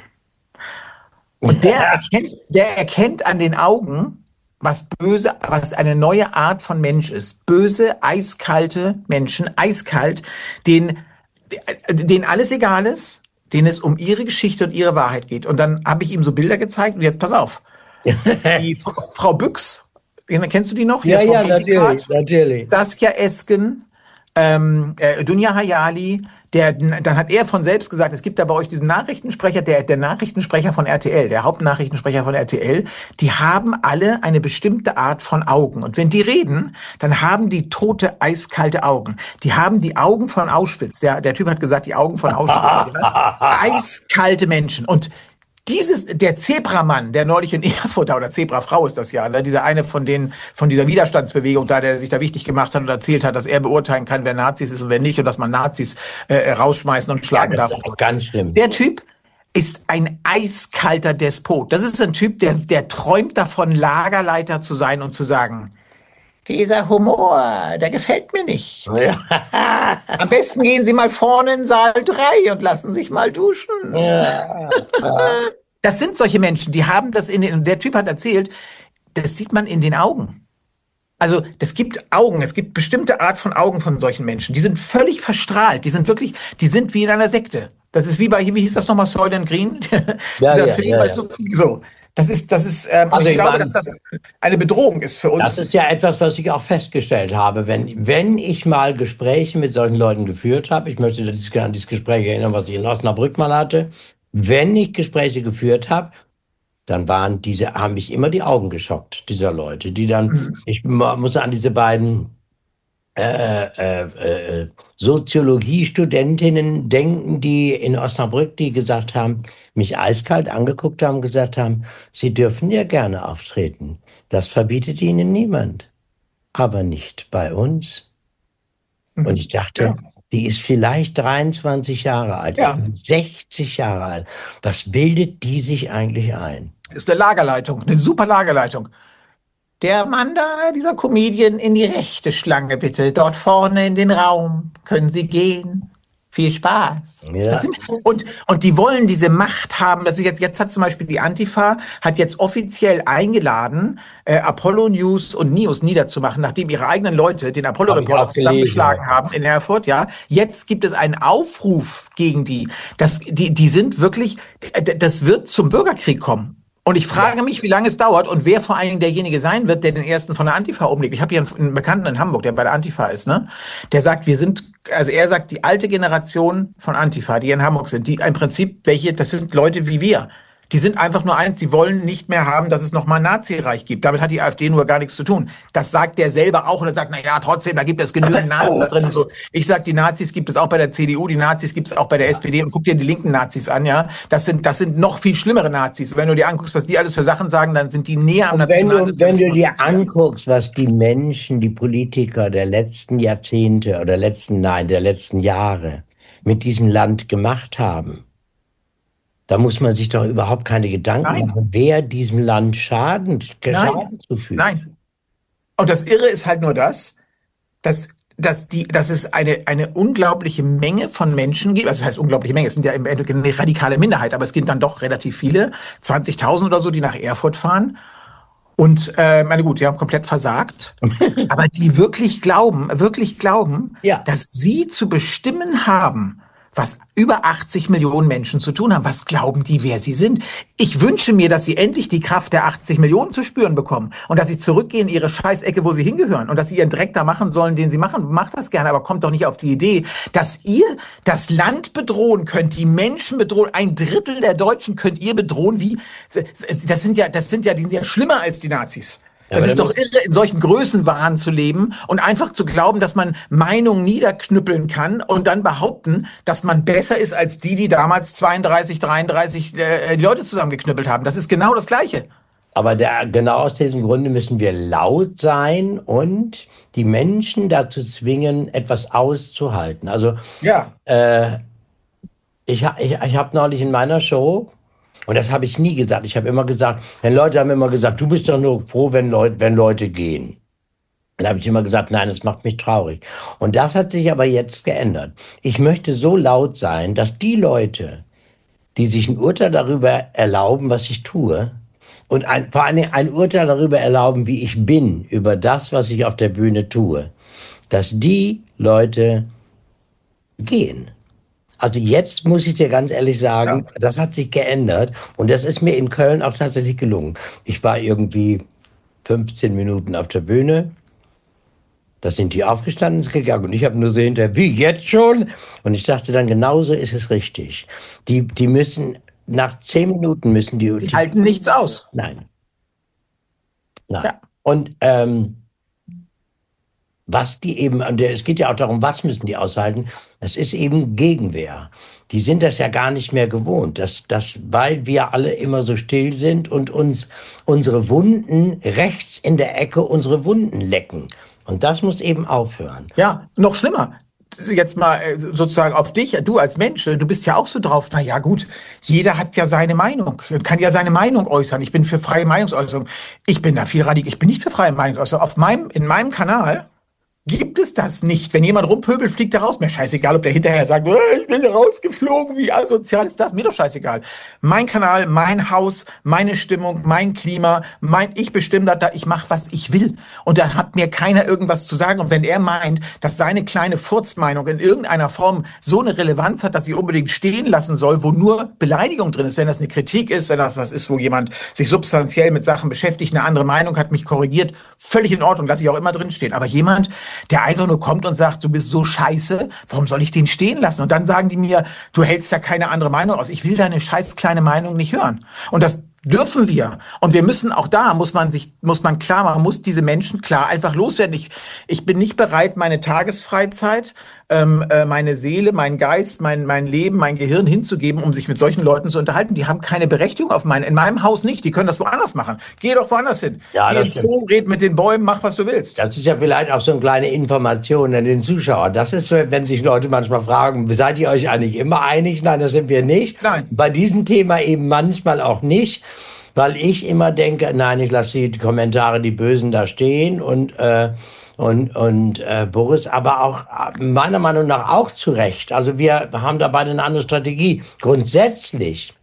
Und der erkennt, der erkennt an den Augen, was böse, was eine neue Art von Mensch ist. Böse, eiskalte Menschen, eiskalt, denen, denen alles egal ist, denen es um ihre Geschichte und ihre Wahrheit geht. Und dann habe ich ihm so Bilder gezeigt und jetzt pass auf. Die Frau, Frau Büchs, kennst du die noch? Ja, ja, natürlich, natürlich. Saskia Esken, ähm, äh, Dunja Hayali, der, dann hat er von selbst gesagt, es gibt da bei euch diesen Nachrichtensprecher, der, der Nachrichtensprecher von R T L, der Hauptnachrichtensprecher von R T L, die haben alle eine bestimmte Art von Augen. Und wenn die reden, dann haben die tote, eiskalte Augen. Die haben die Augen von Auschwitz. Der, der Typ hat gesagt, die Augen von Auschwitz. Ja? Eiskalte Menschen. Und dieses, der Zebramann, der neulich in Erfurt, oder Zebrafrau ist das ja, ne? Dieser eine von den, von dieser Widerstandsbewegung da, der sich da wichtig gemacht hat und erzählt hat, dass er beurteilen kann, wer Nazis ist und wer nicht und dass man Nazis äh, rausschmeißen und schlagen ja, das darf. ist auch ganz schlimm. Der Typ ist ein eiskalter Despot. Das ist ein Typ, der, der träumt davon, Lagerleiter zu sein und zu sagen, dieser Humor, der gefällt mir nicht. Ja. Am besten gehen Sie mal vorne in Saal drei und lassen sich mal duschen. Ja. Das sind solche Menschen, die haben das in den, der Typ hat erzählt, das sieht man in den Augen. Also, es gibt Augen, es gibt bestimmte Art von Augen von solchen Menschen. Die sind völlig verstrahlt, die sind wirklich, die sind wie in einer Sekte. Das ist wie bei, wie hieß das nochmal, Soylent Green? Ja, Dieser ja, Film, ja, weißt ja. du, so. Das ist, das ist, ähm, Also ich ich glaube, meine, dass das eine Bedrohung ist für uns. Das ist ja etwas, was ich auch festgestellt habe. Wenn, wenn ich mal Gespräche mit solchen Leuten geführt habe, ich möchte dieses, an dieses Gespräch erinnern, was ich in Osnabrück mal hatte, wenn ich Gespräche geführt habe, dann waren diese, haben mich immer die Augen geschockt, dieser Leute, die dann, Mhm. ich mu- muss an diese beiden äh, äh, äh, Soziologiestudentinnen denken, die in Osnabrück, die gesagt haben, mich eiskalt angeguckt haben, gesagt haben, sie dürfen ja gerne auftreten. Das verbietet ihnen niemand, aber nicht bei uns. Und ich dachte, Ja. die ist vielleicht dreiundzwanzig Jahre alt, Ja. ich bin sechzig Jahre alt. Was bildet die sich eigentlich ein? Das ist eine Lagerleitung, eine super Lagerleitung. Der Mann da, dieser Comedian, in die rechte Schlange bitte. Dort vorne in den Raum. Können Sie gehen? Viel Spaß. Ja. Das sind, und, und die wollen diese Macht haben. Das ist jetzt, jetzt hat zum Beispiel die Antifa, hat jetzt offiziell eingeladen, äh, Apollo News und News niederzumachen, nachdem ihre eigenen Leute den Hab ich Apollo-Reporter auch zusammengeschlagen gelesen. haben in Erfurt. Ja, jetzt gibt es einen Aufruf gegen die. Das, die, die sind wirklich, das wird zum Bürgerkrieg kommen. Und ich frage mich, wie lange es dauert und wer vor allen Dingen derjenige sein wird, der den ersten von der Antifa umlegt. Ich habe hier einen Bekannten in Hamburg, der bei der Antifa ist, ne? Der sagt, wir sind, also er sagt, die alte Generation von Antifa, die in Hamburg sind, die im Prinzip welche, das sind Leute wie wir. Die sind einfach nur eins, sie wollen nicht mehr haben, dass es nochmal ein Nazireich gibt. Damit hat die AfD nur gar nichts zu tun. Das sagt der selber auch und er sagt, na ja, trotzdem, da gibt es genügend Nazis drin und so. Ich sag, die Nazis gibt es auch bei der C D U, die Nazis gibt es auch bei der S P D und guck dir die linken Nazis an, ja. Das sind, das sind noch viel schlimmere Nazis. Wenn du dir anguckst, was die alles für Sachen sagen, dann sind die näher am Und wenn du, wenn Nationalsozialismus. du dir als wir. anguckst, was die Menschen, die Politiker der letzten Jahrzehnte oder letzten, nein, der letzten Jahre mit diesem Land gemacht haben, da muss man sich doch überhaupt keine Gedanken Nein. machen, wer diesem Land Schaden, Nein. Schaden zufügt. Nein. Und das Irre ist halt nur das, dass, dass, die, dass es eine, eine unglaubliche Menge von Menschen gibt. Also das heißt unglaubliche Menge, es sind ja im Endeffekt eine radikale Minderheit, aber es gibt dann doch relativ viele, zwanzigtausend oder so, die nach Erfurt fahren. Und, äh, meine gut, die haben komplett versagt. Aber die wirklich glauben, wirklich glauben, Ja. dass sie zu bestimmen haben, was über achtzig Millionen Menschen zu tun haben. Was glauben die, wer sie sind? Ich wünsche mir, dass sie endlich die Kraft der achtzig Millionen zu spüren bekommen und dass sie zurückgehen in ihre Scheißecke, wo sie hingehören und dass sie ihren Dreck da machen sollen, den sie machen. Macht das gerne, aber kommt doch nicht auf die Idee, dass ihr das Land bedrohen könnt, die Menschen bedrohen. Ein Drittel der Deutschen könnt ihr bedrohen. Wie? Das sind ja, das sind ja, die sind ja schlimmer als die Nazis. Ja, Das aber ist doch irre, in solchen Größenwahn zu leben und einfach zu glauben, dass man Meinungen niederknüppeln kann und dann behaupten, dass man besser ist als die, die damals zweiunddreißig, dreiunddreißig äh, die Leute zusammengeknüppelt haben. Das ist genau das Gleiche. Aber der, genau aus diesem Grunde müssen wir laut sein und die Menschen dazu zwingen, etwas auszuhalten. Also Ja. äh, ich, ha- ich, ich habe neulich in meiner Show, und das habe ich nie gesagt, ich habe immer gesagt, denn Leute haben immer gesagt, du bist doch nur froh, wenn Leute, wenn Leute gehen. Dann habe ich immer gesagt, nein, es macht mich traurig. Und das hat sich aber jetzt geändert. Ich möchte so laut sein, dass die Leute, die sich ein Urteil darüber erlauben, was ich tue, und ein, vor allem ein Urteil darüber erlauben, wie ich bin, über das, was ich auf der Bühne tue, dass die Leute gehen. Also jetzt muss ich dir ganz ehrlich sagen, Ja. das hat sich geändert und das ist mir in Köln auch tatsächlich gelungen. Ich war irgendwie fünfzehn Minuten auf der Bühne, da sind die aufgestanden und sind gegangen und ich habe nur so hinterher, wie, jetzt schon? Und ich dachte dann, genauso ist es richtig. Die, die müssen, nach zehn Minuten müssen die... Die halten nichts aus. Nein. Nein. Ja. Und ähm, was die eben, und es geht ja auch darum, was müssen die aushalten, es ist eben Gegenwehr. Die sind das ja gar nicht mehr gewohnt, dass, dass, weil wir alle immer so still sind und uns unsere Wunden rechts in der Ecke unsere Wunden lecken. Und das muss eben aufhören. Ja, noch schlimmer. jetzt mal sozusagen auf dich, du als Mensch, du bist ja auch so drauf, na ja gut, jeder hat ja seine Meinung, kann ja seine Meinung äußern. Ich bin für freie Meinungsäußerung. Ich bin da viel radikal, ich bin nicht für freie Meinungsäußerung. Auf meinem, in meinem Kanal gibt es das nicht. Wenn jemand rumpöbelt, fliegt er raus. Mir scheißegal, ob der hinterher sagt, ich bin rausgeflogen, wie asozial ist das? Mir doch scheißegal. Mein Kanal, mein Haus, meine Stimmung, mein Klima, mein, ich bestimme da, ich mache, was ich will. Und da hat mir keiner irgendwas zu sagen. Und wenn er meint, dass seine kleine Furzmeinung in irgendeiner Form so eine Relevanz hat, dass sie unbedingt stehen lassen soll, wo nur Beleidigung drin ist, wenn das eine Kritik ist, wenn das was ist, wo jemand sich substanziell mit Sachen beschäftigt, eine andere Meinung hat, mich korrigiert, völlig in Ordnung, lasse ich auch immer drin stehen. Aber jemand, der einfach nur kommt und sagt, du bist so scheiße, warum soll ich den stehen lassen? Und dann sagen die mir, du hältst ja keine andere Meinung aus. Ich will deine scheiß kleine Meinung nicht hören. Und das dürfen wir. Und wir müssen auch da, muss man sich, muss man klar machen, muss diese Menschen klar einfach loswerden. Ich, ich bin nicht bereit, meine Tagesfreizeit, ähm, äh, meine Seele, meinen Geist, mein, mein Leben, mein Gehirn hinzugeben, um sich mit solchen Leuten zu unterhalten. Die haben keine Berechtigung auf mein, in meinem Haus nicht. Die können das woanders machen. Geh doch woanders hin. Ja, Geh ins Zoo, red mit den Bäumen, mach, was du willst. Das ist ja vielleicht auch so eine kleine Information an den Zuschauer. Das ist so, wenn sich Leute manchmal fragen, seid ihr euch eigentlich immer einig? Nein, das sind wir nicht. Nein. Bei diesem Thema eben manchmal auch nicht. Weil ich immer denke, nein, ich lasse die Kommentare, die Bösen da stehen und, äh, und, und äh, Boris, aber auch meiner Meinung nach auch zu Recht. Also wir haben da beide eine andere Strategie. Grundsätzlich,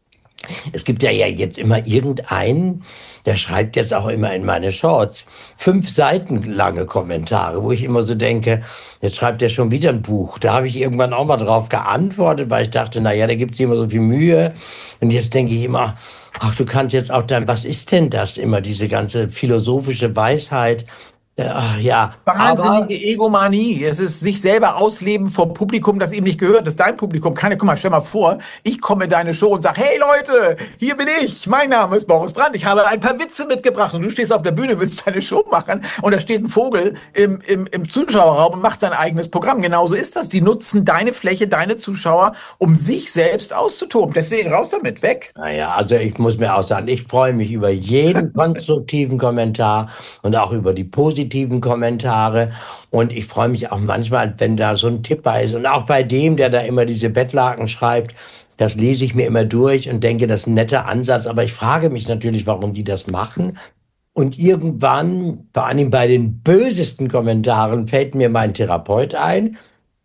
es gibt ja, ja jetzt immer irgendeinen, der schreibt jetzt auch immer in meine Shorts fünf Seiten lange Kommentare, wo ich immer so denke, jetzt schreibt er schon wieder ein Buch. Da habe ich irgendwann auch mal drauf geantwortet, weil ich dachte, na ja, da gibt es immer so viel Mühe. Und jetzt denke ich immer, ach, du kannst jetzt auch dann, was ist denn das immer, diese ganze philosophische Weisheit? Ach, ja. Wahnsinnige Egomanie. Es ist sich selber ausleben vor Publikum, das ihm nicht gehört. Das ist dein Publikum. Keine, guck mal, stell mal vor, ich komme in deine Show und sag, hey Leute, hier bin ich. Mein Name ist Boris Brandt. Ich habe ein paar Witze mitgebracht. Und du stehst auf der Bühne, willst deine Show machen. Und da steht ein Vogel im, im, im Zuschauerraum und macht sein eigenes Programm. Genauso ist das. Die nutzen deine Fläche, deine Zuschauer, um sich selbst auszutoben. Deswegen raus damit, weg. Naja, also ich muss mir auch sagen, ich freue mich über jeden konstruktiven Kommentar und auch über die positiven Kommentare, und ich freue mich auch manchmal, wenn da so ein Tipp bei ist, und auch bei dem, der da immer diese Bettlaken schreibt, das lese ich mir immer durch und denke, das ist ein netter Ansatz, aber ich frage mich natürlich, warum die das machen, und irgendwann, vor allem bei den bösesten Kommentaren, fällt mir mein Therapeut ein,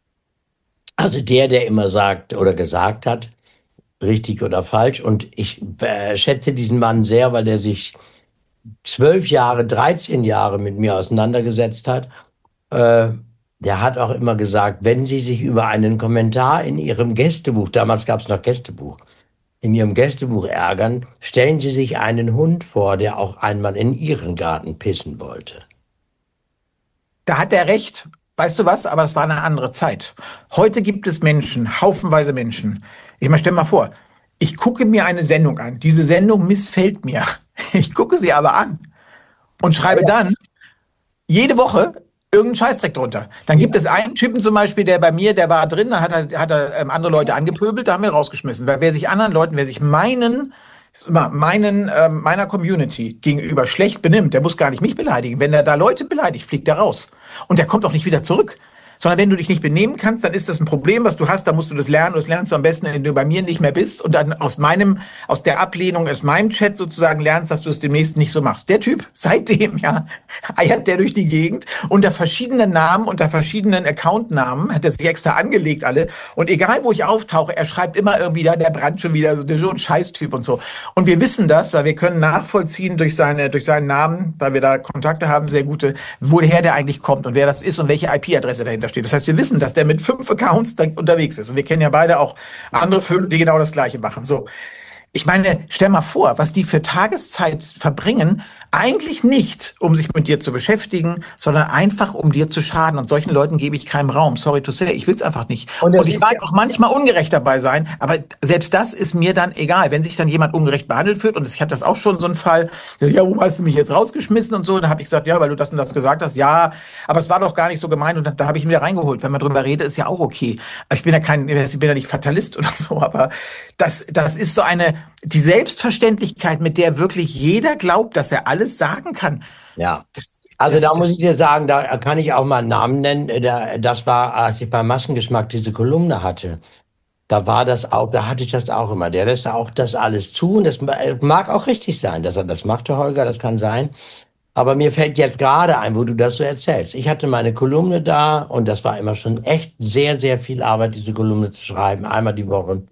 also der, der immer sagt oder gesagt hat, richtig oder falsch, und ich äh, schätze diesen Mann sehr, weil der sich zwölf Jahre, dreizehn Jahre mit mir auseinandergesetzt hat. Äh, der hat auch immer gesagt, wenn Sie sich über einen Kommentar in Ihrem Gästebuch, damals gab es noch Gästebuch, in Ihrem Gästebuch ärgern, stellen Sie sich einen Hund vor, der auch einmal in Ihren Garten pissen wollte. Da hat er recht. Weißt du was? Aber das war eine andere Zeit. Heute gibt es Menschen, haufenweise Menschen. Ich meine, stell mal vor, ich gucke mir eine Sendung an. Diese Sendung missfällt mir. Ich gucke sie aber an und schreibe dann jede Woche irgendeinen Scheißdreck drunter. Dann gibt ja. es einen Typen zum Beispiel, der bei mir, der war drin, dann hat er, hat er ähm, andere Leute angepöbelt, da haben wir rausgeschmissen. Weil wer sich anderen Leuten, wer sich meinen, meinen ähm, meiner Community gegenüber schlecht benimmt, der muss gar nicht mich beleidigen. Wenn er da Leute beleidigt, fliegt er raus. Und der kommt auch nicht wieder zurück. Sondern wenn du dich nicht benehmen kannst, dann ist das ein Problem, was du hast, dann musst du das lernen. Und das lernst du am besten, wenn du bei mir nicht mehr bist und dann aus meinem, aus der Ablehnung, aus meinem Chat sozusagen lernst, dass du es demnächst nicht so machst. Der Typ, seitdem, ja, eiert der durch die Gegend unter verschiedenen Namen, unter verschiedenen Accountnamen, hat er sich extra angelegt alle. Und egal, wo ich auftauche, er schreibt immer irgendwie da, der Brand schon wieder, der so ein Scheißtyp und so. Und wir wissen das, weil wir können nachvollziehen durch seine, durch seinen Namen, weil wir da Kontakte haben, sehr gute, woher der eigentlich kommt und wer das ist und welche I P-Adresse dahinter steht. Das heißt, wir wissen, dass der mit fünf Accounts da unterwegs ist. Und wir kennen ja beide auch andere Vögel, die genau das Gleiche machen. So. Ich meine, stell mal vor, was die für Tageszeit verbringen, eigentlich nicht, um sich mit dir zu beschäftigen, sondern einfach, um dir zu schaden. Und solchen Leuten gebe ich keinen Raum. Sorry to say, ich will es einfach nicht. Und, und ich mag auch manchmal ungerecht dabei sein, aber selbst das ist mir dann egal. Wenn sich dann jemand ungerecht behandelt fühlt, und ich hatte das auch schon so einen Fall, ja, warum hast du mich jetzt rausgeschmissen und so, dann habe ich gesagt, ja, weil du das und das gesagt hast, ja, aber es war doch gar nicht so gemeint, und da, da habe ich ihn wieder reingeholt. Wenn man drüber redet, ist ja auch okay. Ich bin ja kein, ich bin ja nicht Fatalist oder so, aber das, das ist so eine, die Selbstverständlichkeit, mit der wirklich jeder glaubt, dass er alles sagen kann. Ja. Das, Also Das, da das, muss ich dir sagen, da kann ich auch mal einen Namen nennen. Da- Das war, als ich beim Massengeschmack diese Kolumne hatte. Da war das auch, da hatte ich das auch immer. Der lässt auch das alles zu. Und das mag auch richtig sein, dass er das macht, der Holger, das kann sein. Aber mir fällt jetzt gerade ein, wo du das so erzählst. Ich hatte meine Kolumne da und das war immer schon echt sehr, sehr viel Arbeit, diese Kolumne zu schreiben, einmal die Woche.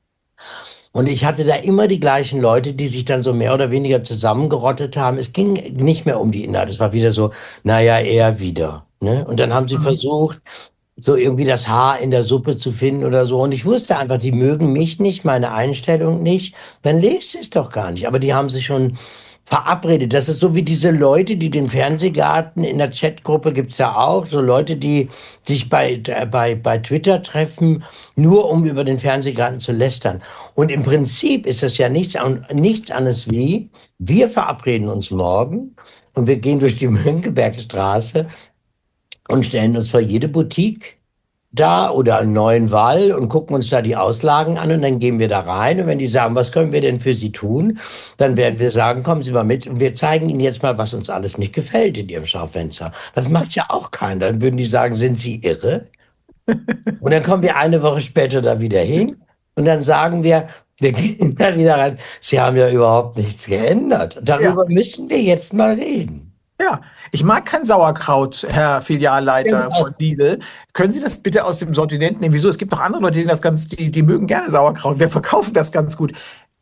Und ich hatte da immer die gleichen Leute, die sich dann so mehr oder weniger zusammengerottet haben. Es ging nicht mehr um die Inhalte. Es war wieder so, naja, eher wieder. Ne? Und dann haben sie mhm. versucht, so irgendwie das Haar in der Suppe zu finden oder so. Und ich wusste einfach, die mögen mich nicht, meine Einstellung nicht. Dann lest es doch gar nicht. Aber die haben sich schon verabredet. Das ist so wie diese Leute, die den Fernsehgarten in der Chatgruppe gibt's ja auch. So Leute, die sich bei, äh, bei, bei Twitter treffen, nur um über den Fernsehgarten zu lästern. Und im Prinzip ist das ja nichts, an- nichts anderes wie, wir verabreden uns morgen und wir gehen durch die Mönckebergstraße und stellen uns vor jede Boutique da oder einen neuen Wall und gucken uns da die Auslagen an und dann gehen wir da rein und wenn die sagen, was können wir denn für Sie tun, dann werden wir sagen, kommen Sie mal mit und wir zeigen Ihnen jetzt mal, was uns alles nicht gefällt in Ihrem Schaufenster. Das macht ja auch keiner. Dann würden die sagen, sind Sie irre? Und dann kommen wir eine Woche später da wieder hin und dann sagen wir, wir gehen da wieder rein. Sie haben ja überhaupt nichts geändert. Ja. Darüber müssen wir jetzt mal reden. Ja, ich mag kein Sauerkraut, Herr Filialleiter Genau. von Lidl. Können Sie das bitte aus dem Sortiment nehmen? Wieso? Es gibt doch andere Leute, die das ganz, die, die mögen gerne Sauerkraut. Wir verkaufen das ganz gut.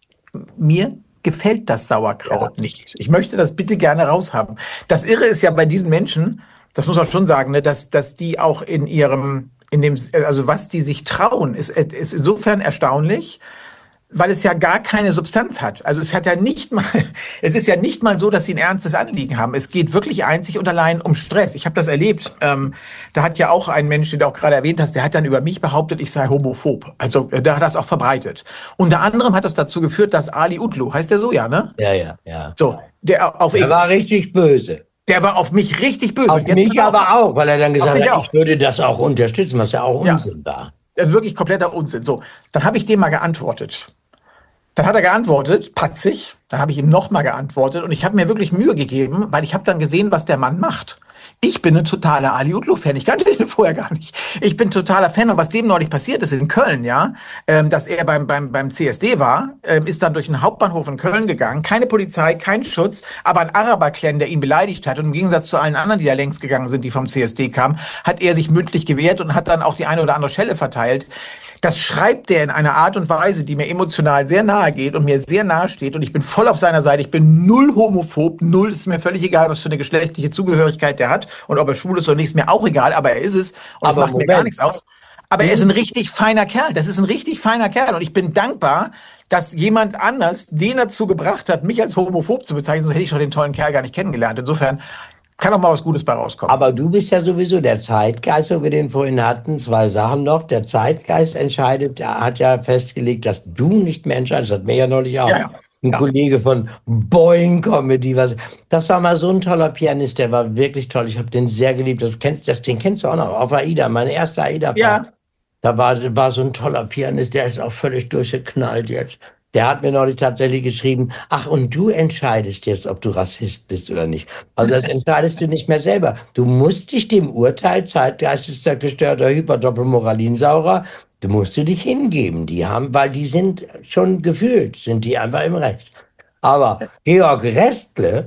Mir gefällt das Sauerkraut nicht. Ich möchte das bitte gerne raushaben. Das Irre ist ja bei diesen Menschen, das muss man schon sagen, ne, dass, dass die auch in ihrem, in dem, also was die sich trauen, ist, ist insofern erstaunlich, weil es ja gar keine Substanz hat. Also es hat ja nicht mal, es ist ja nicht mal so, dass sie ein ernstes Anliegen haben. Es geht wirklich einzig und allein um Stress. Ich habe das erlebt. Ähm, da hat ja auch ein Mensch, den du auch gerade erwähnt hast, der hat dann über mich behauptet, ich sei homophob. Also äh, der hat das auch verbreitet. Unter anderem hat das dazu geführt, dass Ali Utlu, heißt der so, ja, ne? Ja, ja, ja. So, der auf Er war X, richtig böse. der war auf mich richtig böse. Auf Und jetzt mich pass auf, aber auch, weil er dann gesagt dich hat, auch. ich würde das auch unterstützen, was ja auch Ja. Unsinn war. Das ist wirklich kompletter Unsinn. So, dann habe ich dem mal geantwortet. Dann hat er geantwortet, patzig. Dann habe ich ihm nochmal geantwortet und ich habe mir wirklich Mühe gegeben, weil ich habe dann gesehen, was der Mann macht. Ich bin ein totaler Ali Utlu-Fan. Ich kannte den vorher gar nicht. Ich bin totaler Fan. Und was dem neulich passiert ist in Köln, ja, ähm, dass er beim, beim, beim C S D war, ähm, ist dann durch den Hauptbahnhof in Köln gegangen. Keine Polizei, kein Schutz, aber ein Araber-Clan, der ihn beleidigt hat. Und im Gegensatz zu allen anderen, die da längst gegangen sind, die vom C S D kamen, hat er sich mündlich gewehrt und hat dann auch die eine oder andere Schelle verteilt. Das schreibt er in einer Art und Weise, die mir emotional sehr nahe geht und mir sehr nahe steht. Und ich bin voll auf seiner Seite. Ich bin null homophob, null. Ist mir völlig egal, was für eine geschlechtliche Zugehörigkeit der hat. Und ob er schwul ist oder nicht, ist mir auch egal. Aber er ist es. Und es Aber macht Moment. mir gar nichts aus. Aber er ist ein richtig feiner Kerl. Das ist ein richtig feiner Kerl. Und ich bin dankbar, dass jemand anders den dazu gebracht hat, mich als homophob zu bezeichnen. Sonst hätte ich doch den tollen Kerl gar nicht kennengelernt. Insofern kann auch mal was Gutes bei rauskommen. Aber du bist ja sowieso der Zeitgeist, wo wir den vorhin hatten. Zwei Sachen noch. Der Zeitgeist entscheidet, er hat ja festgelegt, dass du nicht mehr entscheidest. Das hat mir ja neulich auch. Ja, ja. Ein Ja. Kollege von Boing Comedy. Was, das war mal so ein toller Pianist, der war wirklich toll. Ich habe den sehr geliebt. Das kennst, das, den kennst du auch noch. Auf AIDA, meine erste AIDA-Fahrt. Ja. Da war, war so ein toller Pianist, der ist auch völlig durchgeknallt jetzt. Der hat mir neulich tatsächlich geschrieben, ach, und du entscheidest jetzt, ob du Rassist bist oder nicht. Also das entscheidest du nicht mehr selber. Du musst dich dem Urteil zeitgeistesgestörter Hyperdoppelmoralinsaurer, du musst du dich hingeben. Die haben, weil die sind schon gefühlt, sind die einfach im Recht. Aber Georg Restle,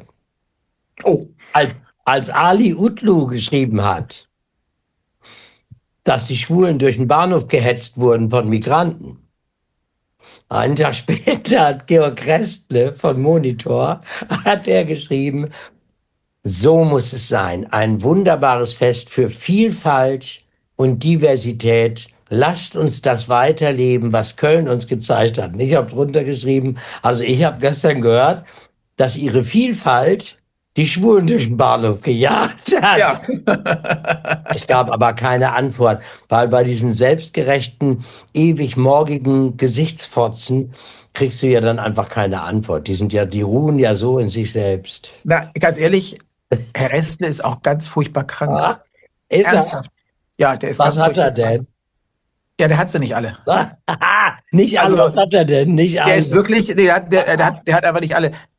Oh. als, als Ali Utlu geschrieben hat, dass die Schwulen durch den Bahnhof gehetzt wurden von Migranten. Einen Tag später hat Georg Restle von Monitor, hat er geschrieben, so muss es sein. Ein wunderbares Fest für Vielfalt und Diversität. Lasst uns das weiterleben, was Köln uns gezeigt hat. Und ich habe drunter geschrieben, also ich habe gestern gehört, dass ihre Vielfalt die Schwulen durch den Bahnhof gejagt hat. Ja. Es gab aber keine Antwort, weil bei diesen selbstgerechten, ewig morgigen Gesichtsfotzen kriegst du ja dann einfach keine Antwort. Die sind ja, die ruhen ja so in sich selbst. Na, ganz ehrlich, Herr Restle ist auch ganz furchtbar krank. Ah, ist er? Ernsthaft. Ja, der ist Was ganz hat er furchtbar denn? krank. Ja, der hat sie nicht alle. Nicht alle, Also, was hat er denn? Nicht alle. Der ist wirklich, der hat, der, der hat, der hat einfach nicht alle.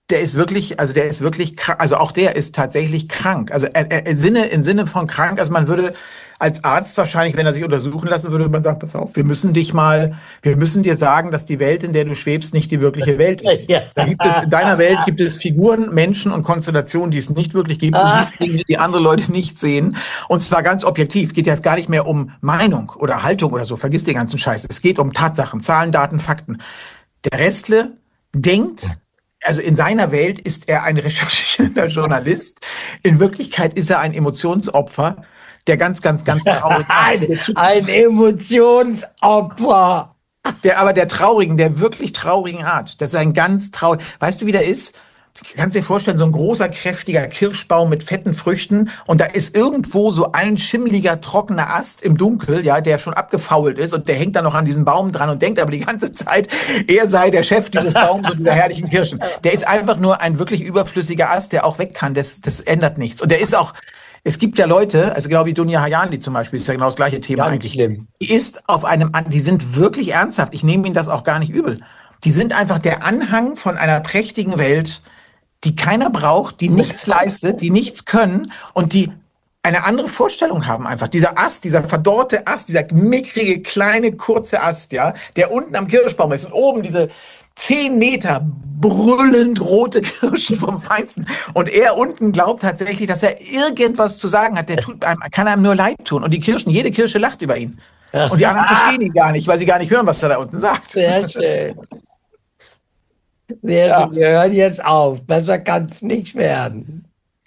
der ist wirklich, also der ist wirklich krank, also auch der ist tatsächlich krank. Also er, er, im Sinne, im Sinne von krank, also man würde als Arzt wahrscheinlich, wenn er sich untersuchen lassen würde, man sagt, pass auf, wir müssen dich mal, wir müssen dir sagen, dass die Welt, in der du schwebst, nicht die wirkliche Welt ist. Ja. Da gibt es, in deiner Welt gibt es Figuren, Menschen und Konstellationen, die es nicht wirklich gibt. Du siehst Dinge, die andere Leute nicht sehen. Und zwar ganz objektiv. Geht jetzt gar nicht mehr um Meinung oder Haltung oder so. Vergiss den ganzen Scheiß. Es geht um Tatsachen, Zahlen, Daten, Fakten. Der Restle denkt, also in seiner Welt ist er ein recherchierender Journalist. In Wirklichkeit ist er ein Emotionsopfer, der ganz, ganz, ganz traurig ein, ein Emotionsopfer. Der aber der traurigen, der wirklich traurigen Art. Das ist ein ganz traurig. Weißt du, wie der ist? Kannst du dir vorstellen, so ein großer, kräftiger Kirschbaum mit fetten Früchten und da ist irgendwo so ein schimmliger, trockener Ast im Dunkel, ja, der schon abgefault ist und der hängt dann noch an diesem Baum dran und denkt aber die ganze Zeit, er sei der Chef dieses Baums und dieser herrlichen Kirschen. Der ist einfach nur ein wirklich überflüssiger Ast, der auch weg kann. Das, das ändert nichts. Und der ist auch, es gibt ja Leute, also genau wie Dunja Hayali zum Beispiel, ist ja genau das gleiche Thema Ganz eigentlich. schlimm. Die ist auf einem, die sind wirklich ernsthaft. Ich nehme ihnen das auch gar nicht übel. Die sind einfach der Anhang von einer prächtigen Welt, die keiner braucht, die nichts leistet, die nichts können und die eine andere Vorstellung haben einfach. Dieser Ast, dieser verdorrte Ast, dieser mickrige, kleine, kurze Ast, ja, der unten am Kirschbaum ist und oben diese zehn Meter brüllend rote Kirschen vom Feinsten. Und er unten glaubt tatsächlich, dass er irgendwas zu sagen hat. Der tut einem, kann einem nur leid tun. Und die Kirschen, jede Kirsche lacht über ihn. Und die anderen verstehen ihn gar nicht, weil sie gar nicht hören, was er da unten sagt. Sehr schön. Sehr Ja. schön. Wir hören jetzt auf. Besser kann es nicht werden.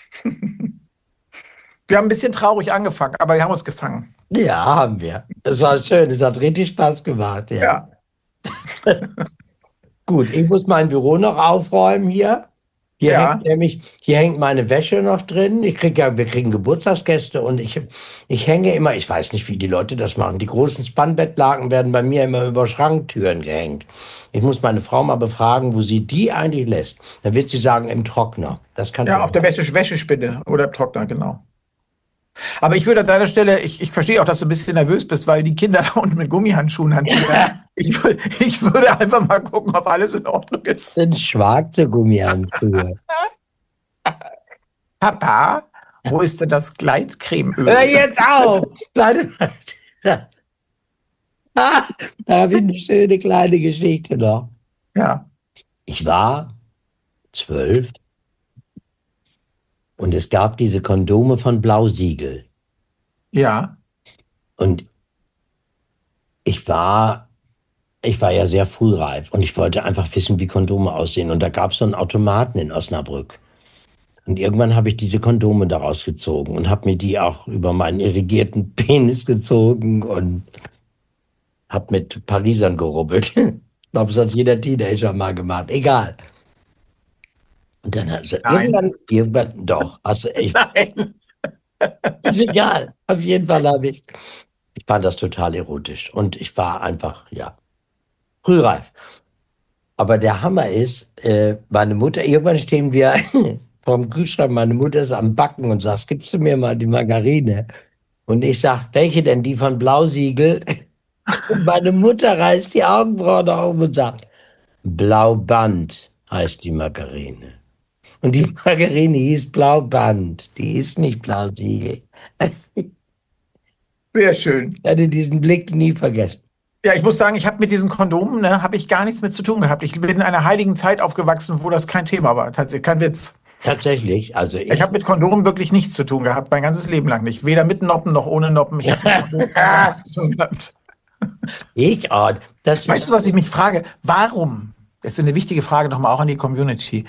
Wir haben ein bisschen traurig angefangen, aber wir haben uns gefangen. Ja, haben wir. Es war schön. Es hat richtig Spaß gemacht. Ja. Ja. Gut, ich muss mein Büro noch aufräumen hier. Hier, Ja. hängt nämlich, hier hängt meine Wäsche noch drin. Ich krieg ja, wir kriegen Geburtstagsgäste und ich, ich hänge immer, ich weiß nicht, wie die Leute das machen. Die großen Spannbettlaken werden bei mir immer über Schranktüren gehängt. Ich muss meine Frau mal befragen, wo sie die eigentlich lässt. Dann wird sie sagen, im Trockner. Das kann Ja, ich auf der Wäsche, Wäschespinne oder im Trockner, genau. Aber ich würde an deiner Stelle, ich, ich verstehe auch, dass du ein bisschen nervös bist, weil die Kinder da unten mit Gummihandschuhen hantieren. Ich, wür- ich würde einfach mal gucken, ob alles in Ordnung ist. sind schwarze Gummihandschuhe. Papa, wo ist denn das Gleitcremeöl? Hör jetzt auf! Kleine Ah, da habe ich eine schöne kleine Geschichte noch. Ja, Ich war zwölf und es gab diese Kondome von Blausiegel. ja, Und ich war, ich war ja sehr frühreif und ich wollte einfach wissen, wie Kondome aussehen. Und da gab es so einen Automaten in Osnabrück. Und irgendwann habe ich diese Kondome daraus gezogen und habe mir die auch über meinen irrigierten Penis gezogen und habe mit Parisern gerubbelt. Ich glaube, das hat jeder Teenager mal gemacht. Egal. Und dann hast du Nein. irgendwann, irgendwann, doch, hast du echt, nein. ist egal. Auf jeden Fall habe ich, ich fand das total erotisch und ich war einfach, ja, frühreif. Aber der Hammer ist, äh, meine Mutter, irgendwann stehen wir vorm Kühlschrank, meine Mutter ist am Backen und sagt, gibst du mir mal die Margarine? Und ich sag, welche denn, die von Blausiegel? Und meine Mutter reißt die Augenbrauen nach oben und sagt, Blauband heißt die Margarine. Und die Margarine hieß Blauband, die ist nicht Blausiegel. Sehr schön. Ich hatte diesen Blick nie vergessen. Ja, ich muss sagen, ich habe mit diesen Kondomen, ne, habe ich gar nichts mit zu tun gehabt. Ich bin in einer heiligen Zeit aufgewachsen, wo das kein Thema war. Tatsächlich, kein Witz. Tatsächlich, also ich, Ich habe mit Kondomen wirklich nichts zu tun gehabt, mein ganzes Leben lang nicht. Weder mit Noppen noch ohne Noppen. Ich habe mit Kondomen gar nichts zu tun gehabt. ich, oh, das Weißt ist, du, was ich mich frage? Warum? Das ist eine wichtige Frage nochmal auch an die Community.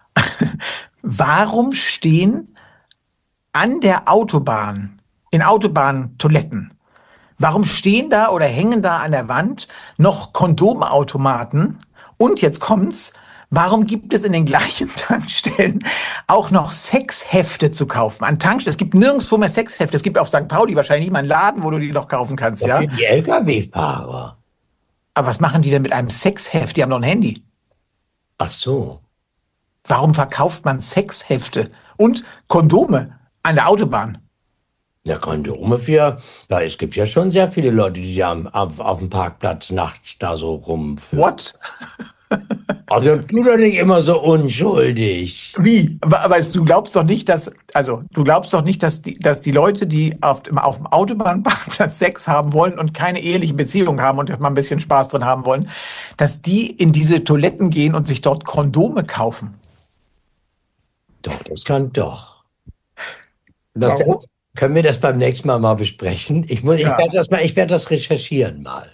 Warum stehen an der Autobahn, in Autobahntoiletten, warum stehen da oder hängen da an der Wand noch Kondomautomaten? Und jetzt kommt's, warum gibt es in den gleichen Tankstellen auch noch Sexhefte zu kaufen? An Tankstellen, es gibt nirgendwo mehr Sexhefte. Es gibt auf Sankt Pauli wahrscheinlich nicht mal einen Laden, wo du die noch kaufen kannst, ja? für die L K W-Fahrer. Aber was machen die denn mit einem Sexheft? Die haben doch ein Handy. Ach so. Warum verkauft man Sexhefte und Kondome an der Autobahn? Ja, Kondome für, ja, es gibt ja schon sehr viele Leute, die ja am- auf, auf dem Parkplatz nachts da so rumführen. What? Also tu doch nicht immer so unschuldig. Wie? Aber du glaubst doch nicht, dass, also du glaubst doch nicht, dass die, dass die Leute, die auf, auf dem Autobahnparkplatz Sex haben wollen und keine eheliche Beziehung haben und mal ein bisschen Spaß drin haben wollen, dass die in diese Toiletten gehen und sich dort Kondome kaufen. Doch, das kann doch. Das, Warum? können wir das beim nächsten Mal mal besprechen? Ich, muss, Ja. ich werde das mal, ich werde das recherchieren mal.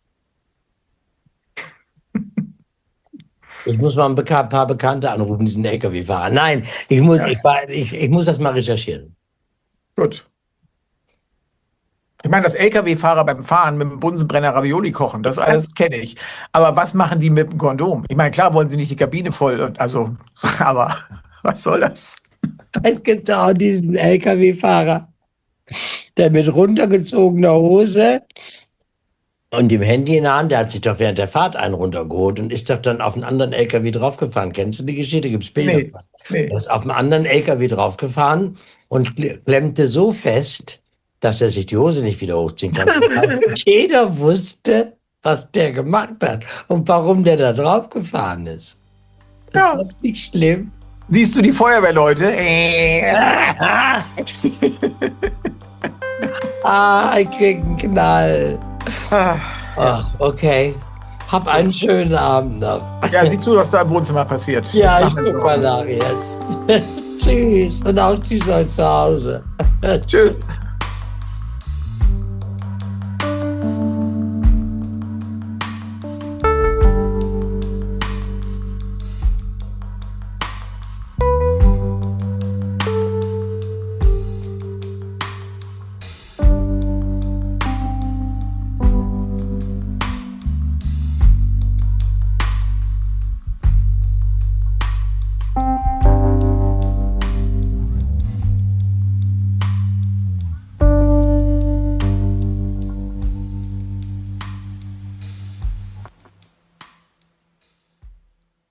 Ich muss mal ein Beka- paar Bekannte anrufen, diesen L K W-Fahrer. Nein, ich muss, Ja. ich, war- ich, ich muss das mal recherchieren. Gut. Ich meine, dass L K W-Fahrer beim Fahren mit dem Bunsenbrenner Ravioli kochen, das alles kenne ich. Aber was machen die mit dem Kondom? Ich meine, klar wollen sie nicht die Kabine voll, und also, aber was soll das? Es gibt auch diesen L K W-Fahrer, der mit runtergezogener Hose und dem Handy in der Hand, der hat sich doch während der Fahrt einen runtergeholt und ist doch dann auf einen anderen L K W draufgefahren. Kennst du die Geschichte? Gibt's Bilder? Nee, nee. Er ist auf einen anderen L K W draufgefahren und kle- klemmte so fest, dass er sich die Hose nicht wieder hochziehen konnte. Und jeder wusste, was der gemacht hat und warum der da draufgefahren ist. Das Ja. ist nicht schlimm. Siehst du die Feuerwehrleute? Äh. Ah, ich krieg einen Knall. Ah, Ach, okay. Hab einen schönen Abend noch. Ja, sieh zu, was da im Wohnzimmer passiert. Ja, ich Mach mir guck mal Sorgen. nach jetzt. Tschüss und auch tschüss euch zu Hause. Tschüss.